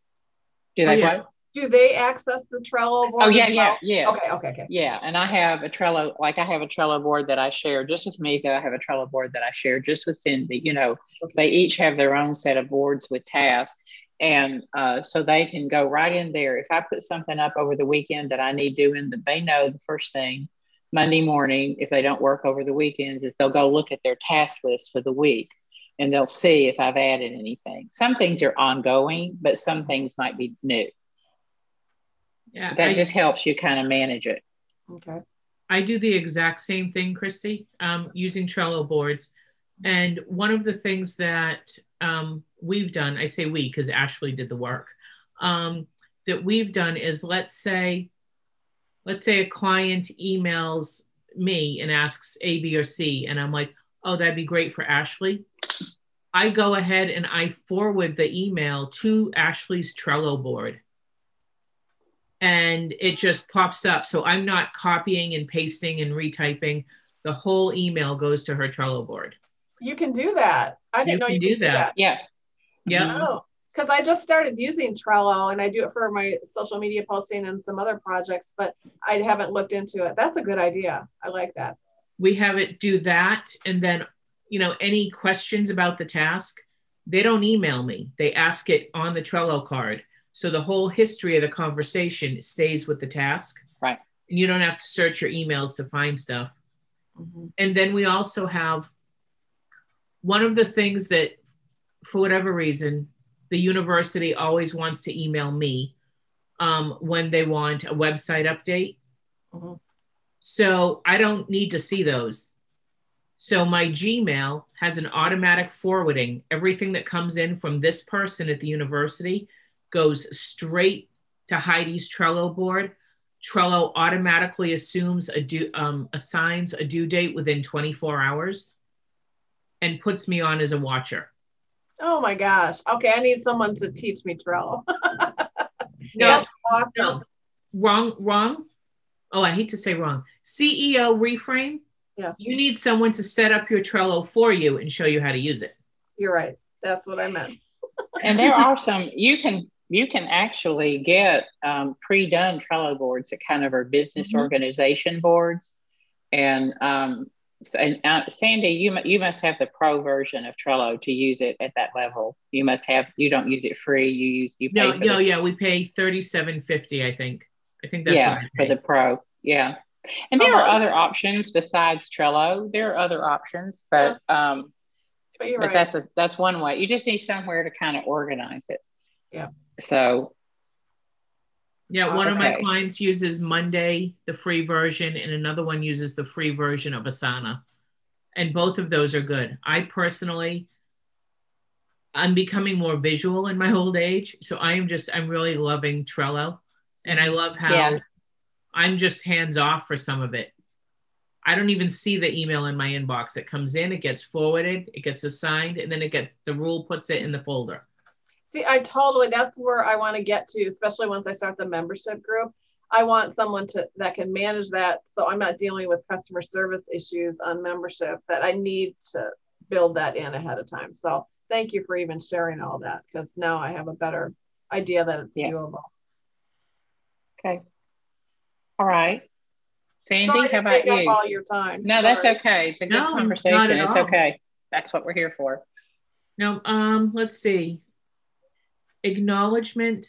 Speaker 1: Do they oh, yeah. what?
Speaker 2: Do they access the Trello board?
Speaker 1: Oh, yeah, yeah, yes.
Speaker 2: Okay, okay, okay.
Speaker 1: Yeah, and I have a Trello, like I have a Trello board that I share just with Mika. I have a Trello board that I share just with Cindy. You know, okay. They each have their own set of boards with tasks. And uh, so they can go right in there. If I put something up over the weekend that I need doing, that they know the first thing Monday morning, if they don't work over the weekends, is they'll go look at their task list for the week and they'll see if I've added anything. Some things are ongoing, but some things might be new.
Speaker 3: Yeah,
Speaker 1: that
Speaker 3: I,
Speaker 1: just helps you kind of manage it.
Speaker 2: Okay.
Speaker 3: I do the exact same thing, Christy, um, using Trello boards. And one of the things that um, we've done, I say we because Ashley did the work, um, that we've done is let's say, let's say a client emails me and asks A, B, or C, and I'm like, oh, that'd be great for Ashley. I go ahead and I forward the email to Ashley's Trello board. And it just pops up. So I'm not copying and pasting and retyping. The whole email goes to her Trello board.
Speaker 2: You can do that. I didn't
Speaker 3: You
Speaker 2: know
Speaker 3: can
Speaker 2: you
Speaker 3: do
Speaker 2: could do
Speaker 3: that.
Speaker 2: that.
Speaker 1: Yeah.
Speaker 3: Yeah.
Speaker 2: Oh, because I just started using Trello and I do it for my social media posting and some other projects, but I haven't looked into it. That's a good idea. I like that.
Speaker 3: We have it do that. And then, you know, any questions about the task, they don't email me. They ask it on the Trello card. So the whole history of the conversation stays with the task.
Speaker 1: Right.
Speaker 3: And you don't have to search your emails to find stuff. Mm-hmm. And then we also have one of the things that, for whatever reason, the university always wants to email me um, when they want a website update. Mm-hmm. So I don't need to see those. So my Gmail has an automatic forwarding. Everything that comes in from this person at the university goes straight to Heidi's Trello board. Trello automatically assumes a due, um, assigns a due date within twenty-four hours and puts me on as a watcher.
Speaker 2: Oh my gosh. Okay, I need someone to teach me Trello.
Speaker 3: No,
Speaker 2: that's awesome.
Speaker 3: No, wrong, wrong. Oh, I hate to say wrong. C E O reframe.
Speaker 2: Yes.
Speaker 3: You need someone to set up your Trello for you and show you how to use it.
Speaker 2: You're right. That's what I meant.
Speaker 1: And there are some, you can, you can actually get um, pre-done Trello boards that kind of are business mm-hmm. organization boards. And, um, so, and uh, Sandy, you you must have the pro version of Trello to use it at that level. You must have, you don't use it free. You use, you pay
Speaker 3: no,
Speaker 1: for
Speaker 3: no,
Speaker 1: the,
Speaker 3: yeah, we pay thirty-seven fifty. I think. I think that's
Speaker 1: yeah,
Speaker 3: what I pay.
Speaker 1: for the pro. Yeah. And there
Speaker 2: uh-huh.
Speaker 1: are other options besides Trello. There are other options, but, yeah. um,
Speaker 2: but, you're
Speaker 1: but
Speaker 2: right.
Speaker 1: that's a, that's one way. You just need somewhere to kind of organize it.
Speaker 2: Yeah.
Speaker 1: So.
Speaker 3: Yeah, one
Speaker 1: okay.
Speaker 3: of my clients uses Monday, the free version, and another one uses the free version of Asana. And both of those are good. I personally, I'm becoming more visual in my old age. So I am just, I'm really loving Trello. And I love how yeah. I'm just hands off for some of it. I don't even see the email in my inbox. It comes in, it gets forwarded, it gets assigned, and then it gets, the rule puts it in the folder.
Speaker 2: See, I totally, that's where I want to get to, especially once I start the membership group. I want someone to that can manage that. So I'm not dealing with customer service issues on membership, that I need to build that in ahead of time. So thank you for even sharing all that, because now I have a better idea that it's yeah. doable.
Speaker 1: Okay. All right. Sandy,
Speaker 2: Sorry
Speaker 1: how about you?
Speaker 2: All your time.
Speaker 1: No,
Speaker 2: Sorry.
Speaker 1: That's okay. It's a good
Speaker 3: no,
Speaker 1: conversation. It's okay. That's what we're here for.
Speaker 3: Now, um, let's see. Acknowledgement.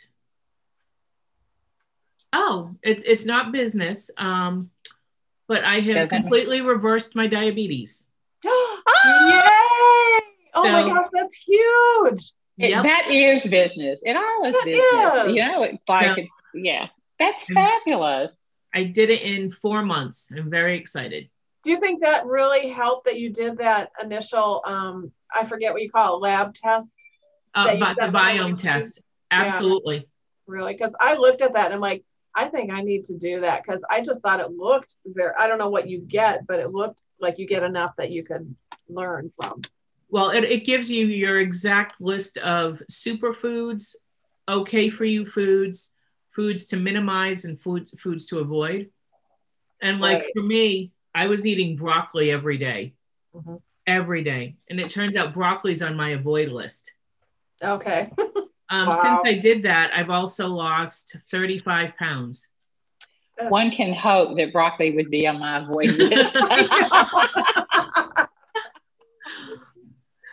Speaker 3: Oh, it's it's not business. Um, but I have Doesn't completely reversed my diabetes.
Speaker 2: Yay! Oh so, my gosh, that's huge.
Speaker 1: It, yep. That is business. It all is that business. Is. You know, it's like, so, it's, yeah, that's fabulous.
Speaker 3: I did it in four months. I'm very excited.
Speaker 2: Do you think that really helped that you did that initial, um, I forget what you call it, lab test?
Speaker 3: Uh, but the biome test. Absolutely.
Speaker 2: Yeah, really? Because I looked at that and I'm like, I think I need to do that, because I just thought it looked very, I don't know what you get, but it looked like you get enough that you could learn from.
Speaker 3: Well, it, it gives you your exact list of superfoods, okay for you foods, foods to minimize, and food, foods to avoid. And like right. for me, I was eating broccoli every day, mm-hmm. every day. And it turns out broccoli's on my avoid list.
Speaker 2: Okay.
Speaker 3: um,
Speaker 2: wow.
Speaker 3: Since I did that, I've also lost thirty-five pounds.
Speaker 1: One can hope that broccoli would be on my avoid list.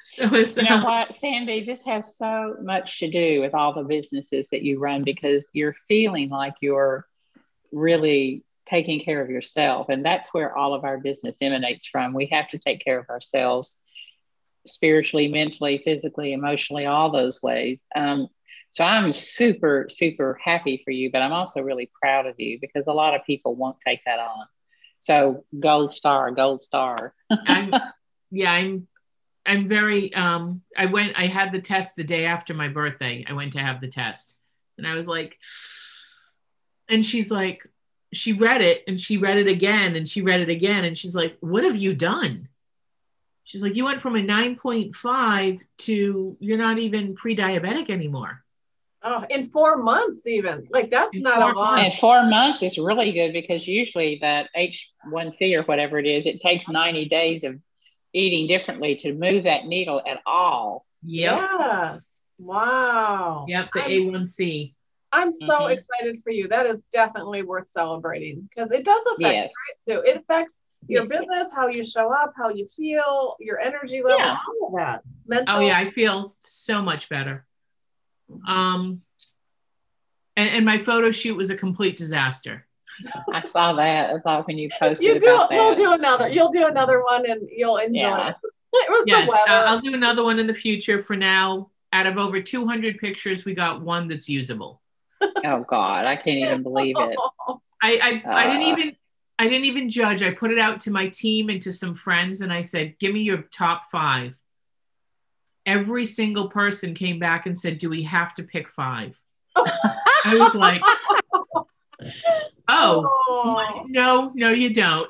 Speaker 3: So it's
Speaker 1: You know
Speaker 3: uh,
Speaker 1: what, Sandy, this has so much to do with all the businesses that you run because you're feeling like you're really taking care of yourself. And that's where all of our business emanates from. We have to take care of ourselves spiritually, mentally, physically, emotionally, all those ways. Um, so I'm super, super happy for you, but I'm also really proud of you because a lot of people won't take that on. So gold star, gold star.
Speaker 3: I'm, yeah, I'm, I'm very, um, I went, I had the test the day after my birthday. I went to have the test and I was like, and she's like, she read it and she read it again and she read it again. And she's like, what have you done? She's like, you went from a nine point five to you're not even pre-diabetic anymore.
Speaker 2: Oh, in four months even. Like that's
Speaker 3: In
Speaker 2: not
Speaker 3: four
Speaker 2: a lot.
Speaker 1: And four months is really good because usually that H one C or whatever it is, it takes ninety days of eating differently to move that needle at all.
Speaker 3: Yep.
Speaker 2: Yes. Wow.
Speaker 3: Yep. The
Speaker 2: I'm,
Speaker 3: A one C.
Speaker 2: I'm so
Speaker 1: Mhm.
Speaker 2: excited for you. That is definitely worth celebrating because it does affect
Speaker 1: Yes.
Speaker 2: you, right? So it affects your
Speaker 1: Yes.
Speaker 2: business, how you show up, how you feel, your energy level,
Speaker 1: Yeah.
Speaker 2: all of that. Mental.
Speaker 3: Oh yeah, I feel so much better. Um, and, and my photo shoot was a complete disaster.
Speaker 1: I saw that. I saw when you posted
Speaker 2: You do.
Speaker 1: about that.
Speaker 2: We'll do another. You'll do another one, and you'll enjoy
Speaker 1: Yeah.
Speaker 2: it. It was
Speaker 3: Yes,
Speaker 2: the
Speaker 3: uh,
Speaker 2: weather.
Speaker 3: I'll do another one in the future. For now, out of over two hundred pictures, we got one that's usable.
Speaker 1: Oh God, I can't even believe it.
Speaker 3: I I, I didn't
Speaker 1: Uh.
Speaker 3: even I didn't even judge. I put it out to my team and to some friends, and I said, "Give me your top five." Every single person came back and said, "Do we have to pick five?" I was like, "Oh,
Speaker 2: Oh.
Speaker 3: no, no, you don't."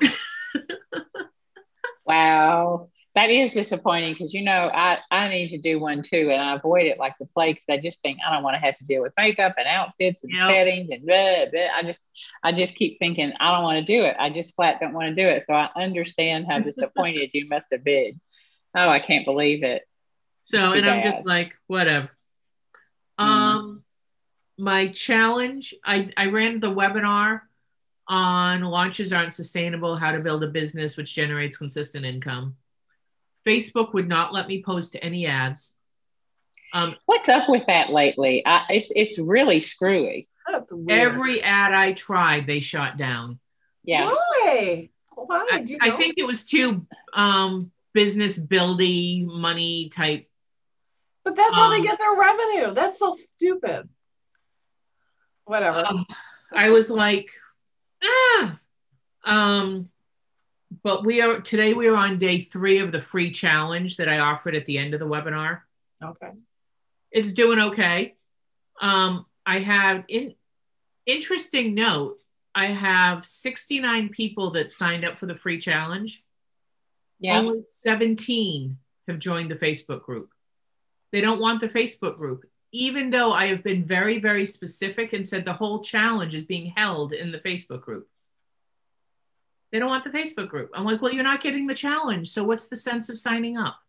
Speaker 1: Wow. That is disappointing because, you know, I, I need to do one too. And I avoid it like the plague because I just think I don't want to have to deal with makeup and outfits and
Speaker 3: Yep.
Speaker 1: settings and blah, blah. I just, I just keep thinking I don't want to do it. I just flat don't want to do it. So I understand how disappointed you must have been. Oh, I can't believe it.
Speaker 3: So,
Speaker 1: It's too
Speaker 3: and I'm
Speaker 1: bad.
Speaker 3: just like, whatever.
Speaker 1: Mm.
Speaker 3: Um, my challenge, I, I ran the webinar on launches aren't sustainable, how to build a business which generates consistent income. Facebook would not let me post any ads. Um,
Speaker 1: What's up with that lately? I, it's it's really screwy.
Speaker 2: That's weird.
Speaker 3: every ad I tried, they shot down.
Speaker 1: Yeah.
Speaker 2: Why? Why?
Speaker 3: I,
Speaker 2: Do you
Speaker 3: I
Speaker 2: know?
Speaker 3: think it was too um, business buildy, money type.
Speaker 2: But that's how they
Speaker 3: um,
Speaker 2: get their revenue. That's so stupid. Whatever.
Speaker 3: Uh, I was like, ah. Um, but we are today. We are on day three of the free challenge that I offered at the end of the webinar.
Speaker 2: Okay.
Speaker 3: It's doing okay. Um, I have in interesting note. I have sixty-nine people that signed up for the free challenge.
Speaker 1: Yeah.
Speaker 3: Only seventeen have joined the Facebook group. They don't want the Facebook group, even though I have been very, very specific and said the whole challenge is being held in the Facebook group. They don't want the Facebook group. I'm like, well, you're not getting the challenge. So what's the sense of signing up?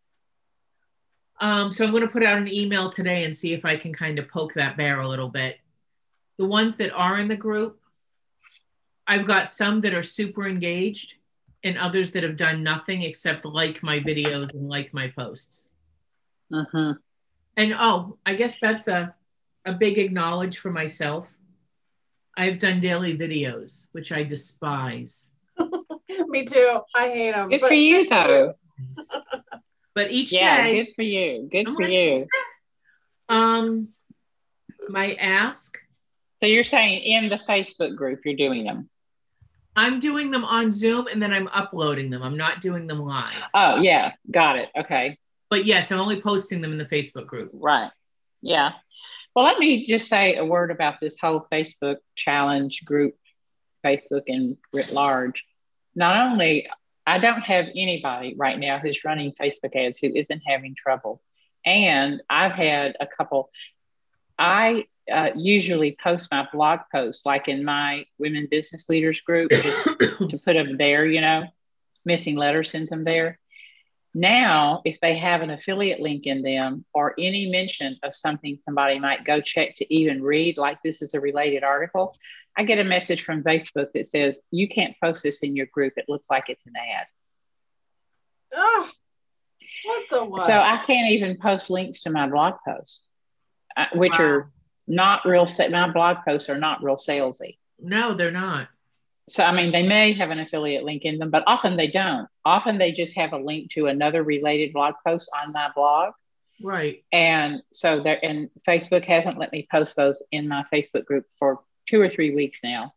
Speaker 3: Um, so I'm going to put out an email today and see if I can kind of poke that bear a little bit. The ones that are in the group, I've got some that are super engaged and others that have done nothing except like my videos and like my posts.
Speaker 1: Mm-hmm.
Speaker 3: And oh, I guess that's a, a big acknowledge for myself. I've done daily videos, which I despise.
Speaker 2: Me too. I hate them.
Speaker 1: Good for you, though.
Speaker 3: But each
Speaker 1: Yeah,
Speaker 3: day,
Speaker 1: good for you. Good
Speaker 3: I'm
Speaker 1: for
Speaker 3: like,
Speaker 1: you.
Speaker 3: um, my ask,
Speaker 1: So you're saying in the Facebook group you're doing them?
Speaker 3: I'm doing them on Zoom and then I'm uploading them. I'm not doing them live.
Speaker 1: Oh, yeah. Got it. Okay.
Speaker 3: But yes, I'm only posting them in the Facebook group.
Speaker 1: Right. Yeah. Well, let me just say a word about this whole Facebook challenge group, Facebook and writ large. Not only, I don't have anybody right now who's running Facebook ads who isn't having trouble. And I've had a couple, I uh, usually post my blog posts, like in my Women Business Leaders group, just to put them there, you know, Missing Letter sends them there. Now, if they have an affiliate link in them or any mention of something somebody might go check to even read, like this is a related article, I get a message from Facebook that says, you can't post this in your group. It looks like it's an ad.
Speaker 2: Oh. What the what?
Speaker 1: So I can't even post links to my blog posts, uh, which
Speaker 3: Wow.
Speaker 1: are not real. My blog posts are not real salesy.
Speaker 3: No, they're not.
Speaker 1: So, I mean, they may have an affiliate link in them, but often they don't. Often they just have a link to another related blog post on my blog.
Speaker 3: Right.
Speaker 1: And so there, and Facebook hasn't let me post those in my Facebook group for two or three weeks now.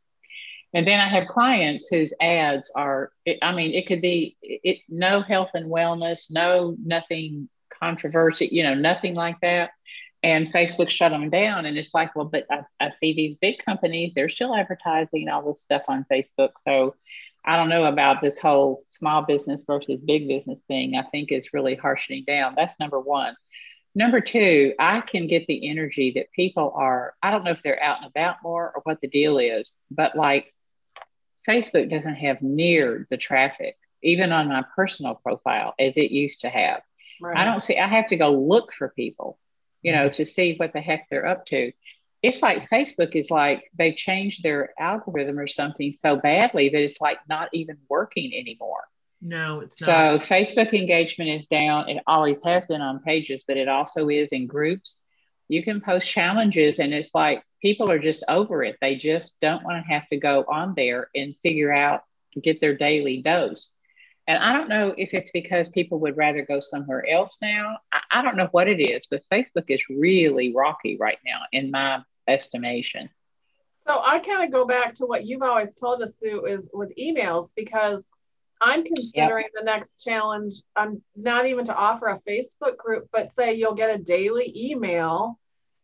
Speaker 1: And then I have clients whose ads are, it, I mean, it could be it, no health and wellness, no, nothing controversy, you know, nothing like that. And Facebook shut them down. And it's like, well, but I, I see these big companies, they're still advertising all this stuff on Facebook. So I don't know about this whole small business versus big business thing. I think it's really harshening down. That's number one. Number two, I can get the energy that people are, I don't know if they're out and about more or what the deal is, but like Facebook doesn't have near the traffic, even on my personal profile, as it used to have. Right. I don't see, I have to go look for people, you know, to see what the heck they're up to. It's like Facebook is like they've changed their algorithm or something so badly that it's like not even working anymore.
Speaker 3: No, it's
Speaker 1: not. So Facebook engagement is down. It always has been on pages, but it also is in groups. You can post challenges and it's like people are just over it. They just don't want to have to go on there and figure out, get their daily dose. And I don't know if it's because people would rather go somewhere else now. I, I don't know what it is, but Facebook is really rocky right now in my estimation.
Speaker 2: So I kind of go back to what you've always told us, Sue, is with emails, because I'm considering yep. the next challenge. I'm not even to offer a Facebook group, but say you'll get a daily email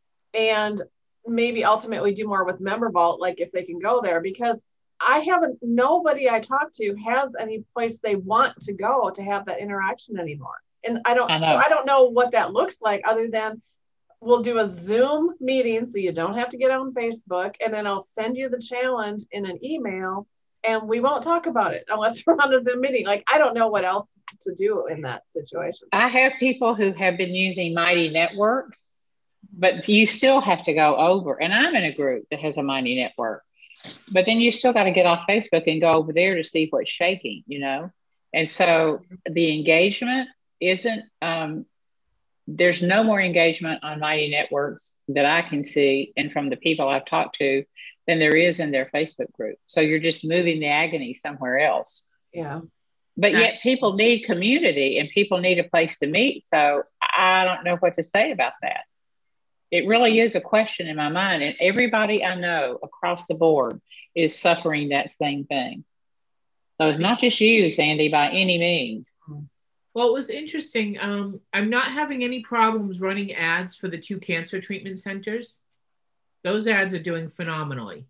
Speaker 2: and maybe ultimately do more with Member Vault, like if they can go there, because I haven't, nobody I talk to has any place they want to go to have that interaction anymore. And I don't, I, so I don't know what that looks like other than we'll do a Zoom meeting so you don't have to get on Facebook, and then I'll send you the challenge in an email and we won't talk about it unless we're on a Zoom meeting. Like, I don't know what else to do in that situation.
Speaker 1: I have people who have been using Mighty Networks, but you still have to go over, and I'm in a group that has a Mighty Network, but then you still got to get off Facebook and go over there to see what's shaking, you know? And so the engagement isn't, um, there's no more engagement on Mighty Networks that I can see, and from the people I've talked to, than there is in their Facebook group. So you're just moving the agony somewhere else.
Speaker 2: Yeah.
Speaker 1: But yet people need community and people need a place to meet. So I don't know what to say about that. It really is a question in my mind. And everybody I know across the board is suffering that same thing. So it's not just you, Sandy, by any means.
Speaker 3: Well, it was interesting. Um, I'm not having any problems running ads for the two cancer treatment centers. Those ads are doing phenomenally.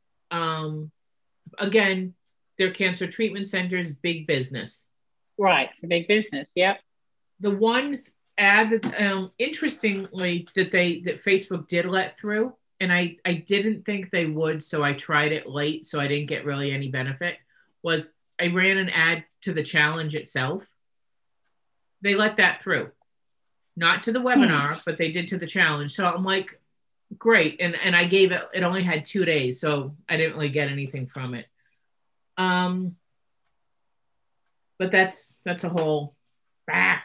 Speaker 3: Um, again, they're cancer treatment centers, big business.
Speaker 1: Right, big business, yep.
Speaker 3: The one ad that, um, interestingly, that they that Facebook did let through, and I, I didn't think they would, so I tried it late, so I didn't get really any benefit, was I ran an ad to the challenge itself. They let that through. Not to the webinar, hmm. but they did to the challenge. So I'm like, great. And, and I gave it, it only had two days, so I didn't really get anything from it. Um, but that's, that's a whole, ah.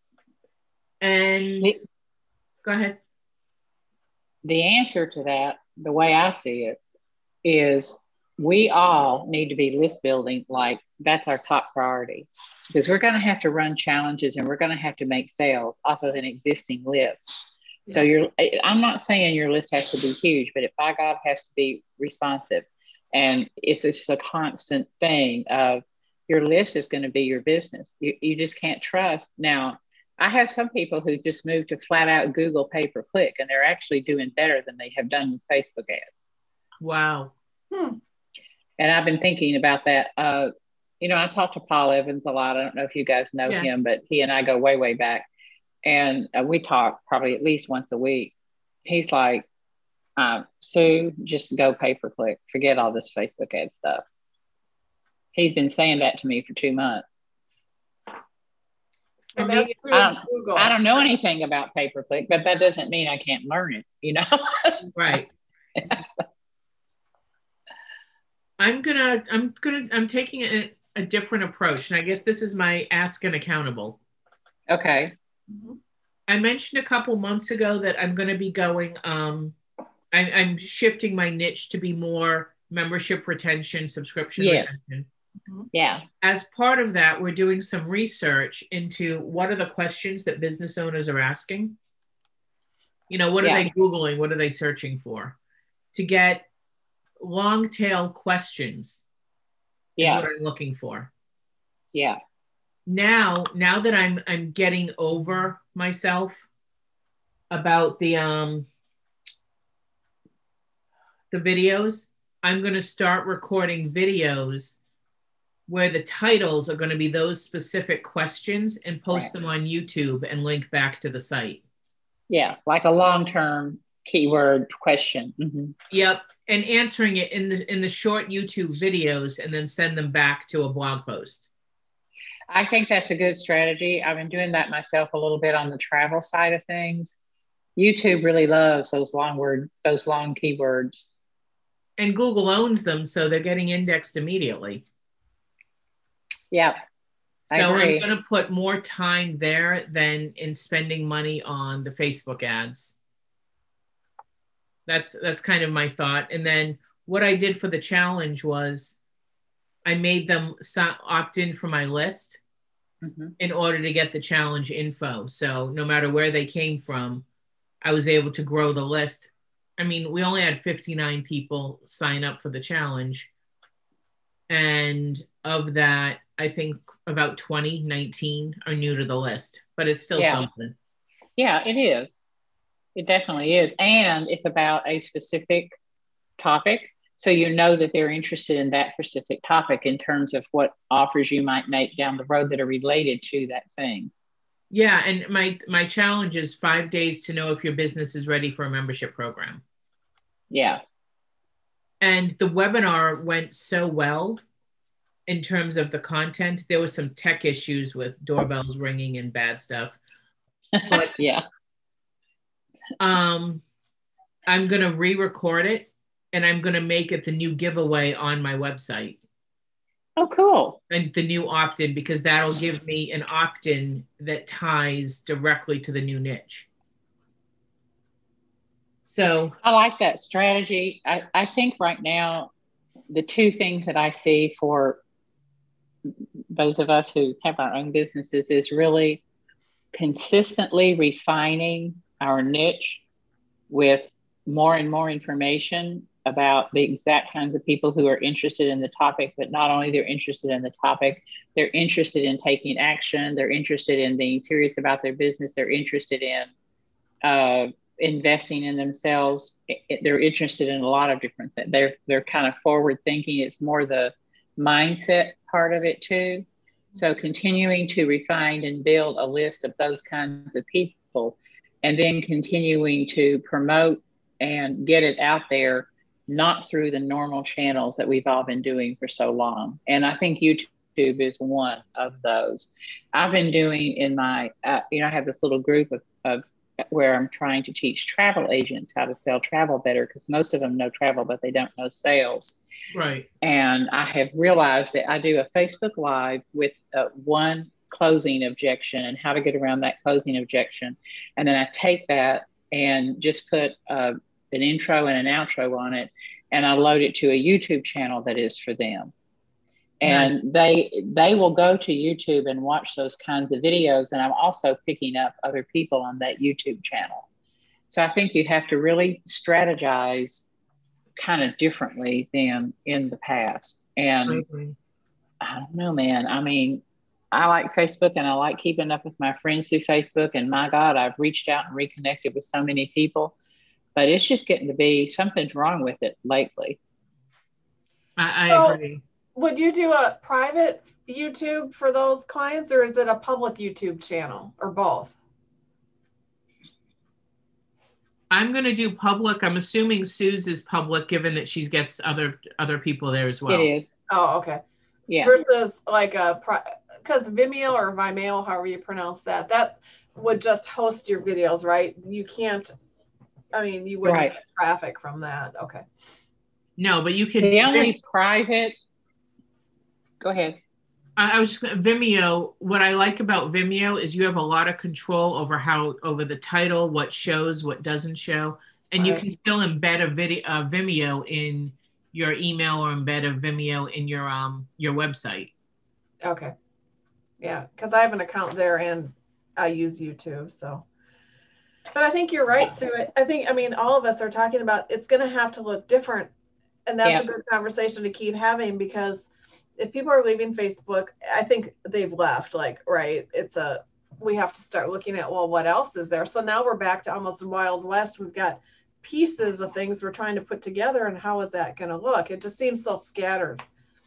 Speaker 3: And
Speaker 1: the,
Speaker 3: go ahead.
Speaker 1: The answer to that, the way I see it, is we all need to be list building. Like that's our top priority, because we're going to have to run challenges and we're going to have to make sales off of an existing list. So you're, I'm not saying your list has to be huge, but it by God has to be responsive. And it's just a constant thing of your list is going to be your business. You, you just can't trust. Now, I have some people who just moved to flat out Google pay per click, and they're actually doing better than they have done with Facebook ads.
Speaker 3: Wow.
Speaker 2: Hmm.
Speaker 1: And I've been thinking about that. Uh, you know, I talk to Paul Evans a lot. I don't know if you guys know yeah. him, but he and I go way, way back. And uh, we talk probably at least once a week. He's like, um, Sue, just go pay per click. Forget all this Facebook ad stuff. He's been saying that to me for two months.
Speaker 2: And that's
Speaker 1: I don't, Google. I don't know anything about pay per click, but that doesn't mean I can't learn it, you know?
Speaker 3: Right. I'm gonna, I'm gonna, I'm taking a, a different approach. And I guess this is my ask and accountable.
Speaker 1: Okay.
Speaker 2: Mhm.
Speaker 3: I mentioned a couple months ago that I'm going to be going, um, I'm, I'm shifting my niche to be more membership retention, subscription
Speaker 1: Yes.
Speaker 3: retention.
Speaker 2: Mhm.
Speaker 1: Yeah.
Speaker 3: As part of that, we're doing some research into what are the questions that business owners are asking. You know, what are
Speaker 1: Yeah.
Speaker 3: they Googling? What are they searching for? To get long tail questions is
Speaker 1: Yeah.
Speaker 3: what I'm looking for.
Speaker 1: Yeah.
Speaker 3: Now, now that I'm I'm getting over myself about the um the videos, I'm going to start recording videos where the titles are going to be those specific questions and post
Speaker 1: Right.
Speaker 3: them on YouTube and link back to the site.
Speaker 1: Yeah. Like a long-term keyword question. Mm-hmm.
Speaker 3: Yep. And answering it in the in the short YouTube videos and then send them back to a blog post.
Speaker 1: I think that's a good strategy. I've been doing that myself a little bit on the travel side of things. YouTube really loves those long word, those long keywords.
Speaker 3: And Google owns them, so they're getting indexed immediately.
Speaker 1: Yeah. I
Speaker 3: So
Speaker 1: agree.
Speaker 3: I'm going to put more time there than in spending money on the Facebook ads. That's that's kind of my thought. And then what I did for the challenge was I made them opt in for my list mm-hmm. in order to get the challenge info. So no matter where they came from, I was able to grow the list. I mean, we only had fifty-nine people sign up for the challenge. And of that, I think about twenty, nineteen are new to the list, but it's still
Speaker 1: yeah.
Speaker 3: something.
Speaker 1: Yeah, it is. It definitely is. And it's about a specific topic. So you know that they're interested in that specific topic in terms of what offers you might make down the road that are related to that thing.
Speaker 3: Yeah. And my, my challenge is five days to know if your business is ready for a membership program.
Speaker 1: Yeah.
Speaker 3: And the webinar went so well in terms of the content. There was some tech issues with doorbells ringing and bad stuff. But
Speaker 1: yeah.
Speaker 3: Um, I'm going to re-record it and I'm going to make it the new giveaway on my website.
Speaker 1: Oh, cool.
Speaker 3: And the new opt-in, because that'll give me an opt-in that ties directly to the new niche. So
Speaker 1: I like that strategy. I, I think right now, the two things that I see for those of us who have our own businesses is really consistently refining our niche with more and more information about the exact kinds of people who are interested in the topic, but not only they're interested in the topic, they're interested in taking action. They're interested in being serious about their business. They're interested in uh, investing in themselves. They're interested in a lot of different things. They're, they're kind of forward thinking. It's more the mindset part of it too. So continuing to refine and build a list of those kinds of people, and then continuing to promote and get it out there, not through the normal channels that we've all been doing for so long. And I think YouTube is one of those. I've been doing in my, uh, you know, I have this little group of, of where I'm trying to teach travel agents how to sell travel better, because most of them know travel, but they don't know sales.
Speaker 3: Right.
Speaker 1: And I have realized that I do a Facebook Live with uh, one closing objection and how to get around that closing objection. And then I take that and just put uh, an intro and an outro on it, and I load it to a YouTube channel that is for them. And nice. they they will go to YouTube and watch those kinds of videos. And I'm also picking up other people on that YouTube channel. So I think you have to really strategize kind of differently than in the past. And mm-hmm. I don't know, man. I mean, I like Facebook and I like keeping up with my friends through Facebook. And my God, I've reached out and reconnected with so many people, but it's just getting to be something's wrong with it lately.
Speaker 3: I, I
Speaker 2: so,
Speaker 3: agree.
Speaker 2: Would you do a private YouTube for those clients, or is it a public YouTube channel, or both?
Speaker 3: I'm going to do public. I'm assuming Sue's is public, given that she gets other other people there as well.
Speaker 1: It is.
Speaker 2: Oh, okay.
Speaker 1: Yeah.
Speaker 2: Versus like a, because Vimeo or Vimeo, however you pronounce that, that would just host your videos, right? You can't, I mean, you wouldn't
Speaker 1: right.
Speaker 2: get traffic from that. Okay.
Speaker 3: No, but you can.
Speaker 1: The only private, go ahead.
Speaker 3: I, I was just, Vimeo. What I like about Vimeo is you have a lot of control over how over the title, what shows, what doesn't show, and you
Speaker 2: Right.
Speaker 3: can still embed a video, uh, Vimeo in your email or embed a Vimeo in your um your website.
Speaker 2: Okay. Yeah, because I have an account there and I use YouTube. So, but I think you're right, Sue. I I think, I mean, all of us are talking about it's going to have to look different. And that's a
Speaker 1: Yeah.
Speaker 2: good conversation to keep having, because if people are leaving Facebook, I think they've left, like, right. It's a, we have to start looking at, well, what else is there? So now we're back to almost Wild West. We've got pieces of things we're trying to put together, and how is that going to look? It just seems so scattered.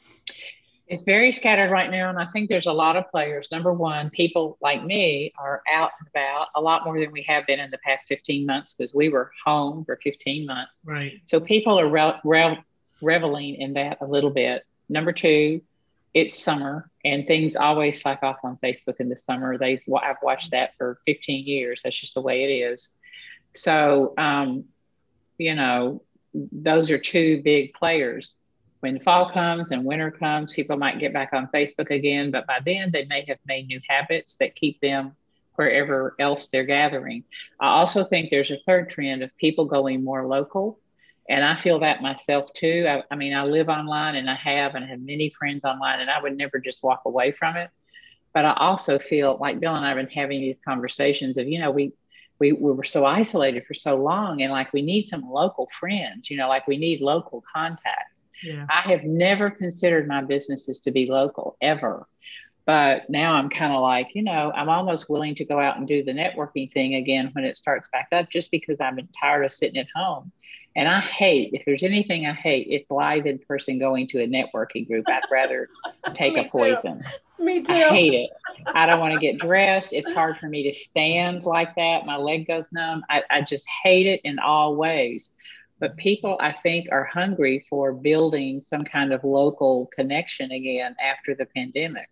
Speaker 1: It's very scattered right now, and I think there's a lot of players. Number one, people like me are out and about a lot more than we have been in the past fifteen months, because we were home for fifteen months.
Speaker 3: Right.
Speaker 1: So people are re- re- reveling in that a little bit. Number two, it's summer, and things always psych off on Facebook in the summer. They've I've watched that for fifteen years. That's just the way it is. So, um, you know, those are two big players. When fall comes and winter comes, people might get back on Facebook again, but by then they may have made new habits that keep them wherever else they're gathering. I also think there's a third trend of people going more local. And I feel that myself too. I, I mean, I live online, and I have, and I have many friends online, and I would never just walk away from it. But I also feel like Bill and I have been having these conversations of, you know, we, we, we were so isolated for so long, and like we need some local friends, you know, like we need local contacts.
Speaker 3: Yeah.
Speaker 1: I have never considered my businesses to be local ever. But now I'm kind of like, you know, I'm almost willing to go out and do the networking thing again when it starts back up, just because I'm tired of sitting at home. And I hate, if there's anything I hate, it's live in person going to a networking group. I'd rather take a poison.
Speaker 2: Me too.
Speaker 1: I hate it. I don't want to get dressed. It's hard for me to stand like that. My leg goes numb. I, I just hate it in all ways. But people, I think, are hungry for building some kind of local connection again after the pandemic.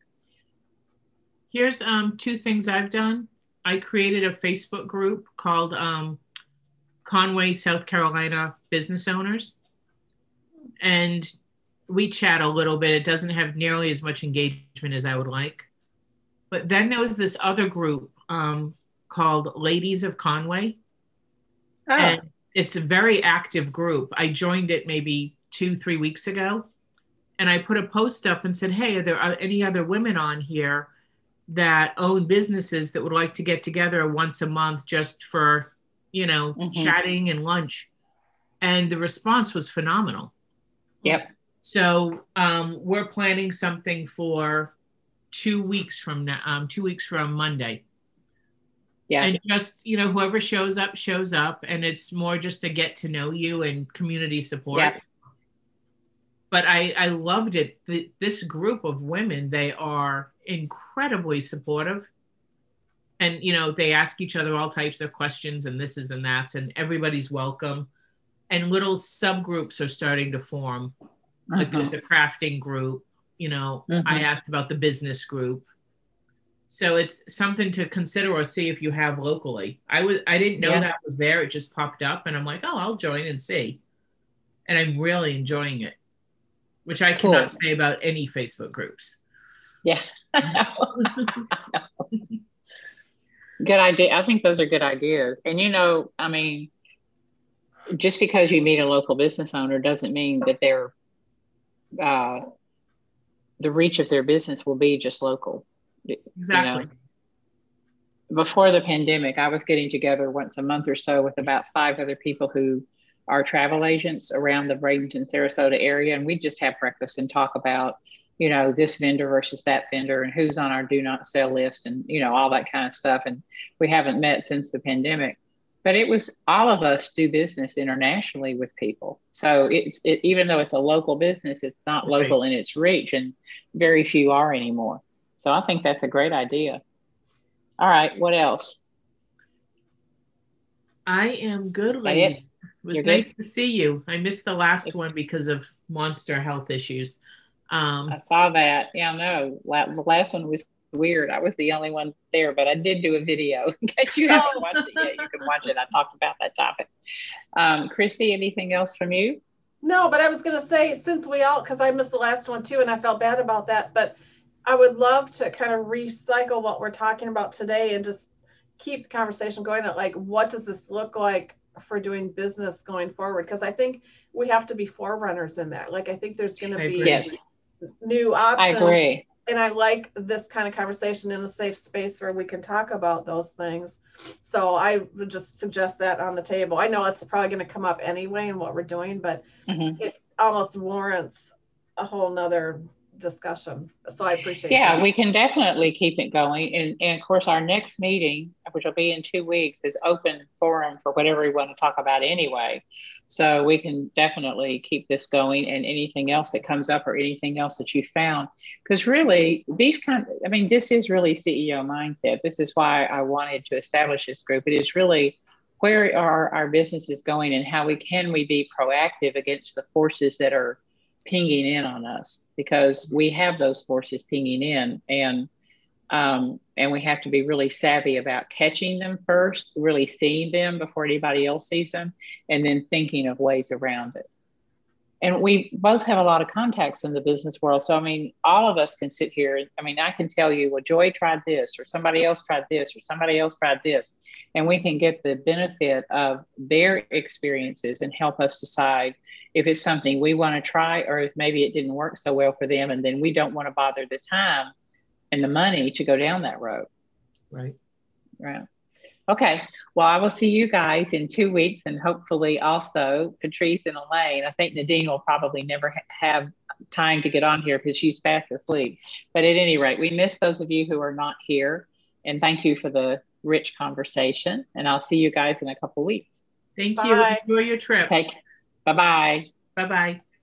Speaker 3: Here's um, two things I've done. I created a Facebook group called um, Conway, South Carolina Business Owners. And we chat a little bit. It doesn't have nearly as much engagement as I would like. But then there was this other group um, called Ladies of Conway.
Speaker 1: Oh.
Speaker 3: And it's a very active group. I joined it maybe two, three weeks ago. And I put a post up and said, hey, are there any other women on here that own businesses that would like to get together once a month just for, you know, mm-hmm. chatting and lunch? And the response was phenomenal.
Speaker 1: Yep.
Speaker 3: So um, we're planning something for two weeks from now, um, two weeks from Monday.
Speaker 1: Yeah.
Speaker 3: And just, you know, whoever shows up, shows up. And it's more just to get to know you and community support.
Speaker 1: Yep.
Speaker 3: But I, I loved it. The, this group of women, they are incredibly supportive. And, you know, they ask each other all types of questions and this is and that's, and everybody's welcome. And little subgroups are starting to form. Uh-huh. Like there's the crafting group, you know, uh-huh. I asked about the business group. So it's something to consider or see if you have locally. I was I didn't know yeah. that was there. It just popped up and I'm like, oh, I'll join and see. And I'm really enjoying it, which I
Speaker 1: cool.
Speaker 3: cannot say about any Facebook groups.
Speaker 1: Yeah. Good idea. I think those are good ideas. And, you know, I mean, just because you meet a local business owner doesn't mean that they're, uh, the reach of their business will be just local.
Speaker 3: Exactly.
Speaker 1: You know? Before the pandemic, I was getting together once a month or so with about five other people who are travel agents around the Bradenton, Sarasota area. And we just have breakfast and talk about, you know, this vendor versus that vendor and who's on our do not sell list and, you know, all that kind of stuff. And we haven't met since the pandemic, but it was all of us do business internationally with people. So it's, it, even though it's a local business, it's not local in its reach, and very few are anymore. So I think that's a great idea. All right. What else?
Speaker 3: I am good, lady. It? It was
Speaker 1: You're
Speaker 3: nice
Speaker 1: good?
Speaker 3: to see you. I missed the last
Speaker 1: it's,
Speaker 3: one because of monster health issues. Um,
Speaker 1: I saw that. Yeah, no. The last one was weird. I was the only one there, but I did do a video. In case you haven't watched it yet, you can watch it. I talked about that topic. Um, Christy, anything else from you?
Speaker 2: No, but I was going to say, since we all, because I missed the last one too, and I felt bad about that, but I would love to kind of recycle what we're talking about today and just keep the conversation going at like, what does this look like for doing business going forward? Because I think we have to be forerunners in that. Like, I think there's going to be
Speaker 1: Yes.
Speaker 2: new options.
Speaker 1: I agree.
Speaker 2: And I like this kind of conversation in a safe space where we can talk about those things. So I would just suggest that on the table. I know it's probably going to come up anyway in what we're doing, but
Speaker 1: Mm-hmm.
Speaker 2: it almost warrants a whole nother discussion. So I appreciate
Speaker 1: Yeah,
Speaker 2: that.
Speaker 1: we can definitely keep it going. And, and of course, our next meeting, which will be in two weeks, is open forum for whatever we want to talk about anyway. So we can definitely keep this going, and anything else that comes up or anything else that you found. Because really, these kind of, I mean, this is really C E O mindset. This is why I wanted to establish this group. It is really, where are our businesses going, and how we can we be proactive against the forces that are pinging in on us, because we have those forces pinging in, and um, and we have to be really savvy about catching them first, really seeing them before anybody else sees them, and then thinking of ways around it. And we both have a lot of contacts in the business world. So, I mean, all of us can sit here. I mean, I can tell you, well, Joy tried this, or somebody else tried this, or somebody else tried this. And we can get the benefit of their experiences and help us decide if it's something we want to try, or if maybe it didn't work so well for them. And then we don't want to bother the time and the money to go down that road.
Speaker 3: Right.
Speaker 1: Right. Okay. Well, I will see you guys in two weeks, and hopefully also Patrice and Elaine. I think Nadine will probably never ha- have time to get on here because she's fast asleep. But at any rate, we miss those of you who are not here, and thank you for the rich conversation. And I'll see you guys in a couple of weeks.
Speaker 3: Thank
Speaker 2: Bye.
Speaker 3: you. Enjoy your trip.
Speaker 1: Take. Bye-bye.
Speaker 3: Bye-bye.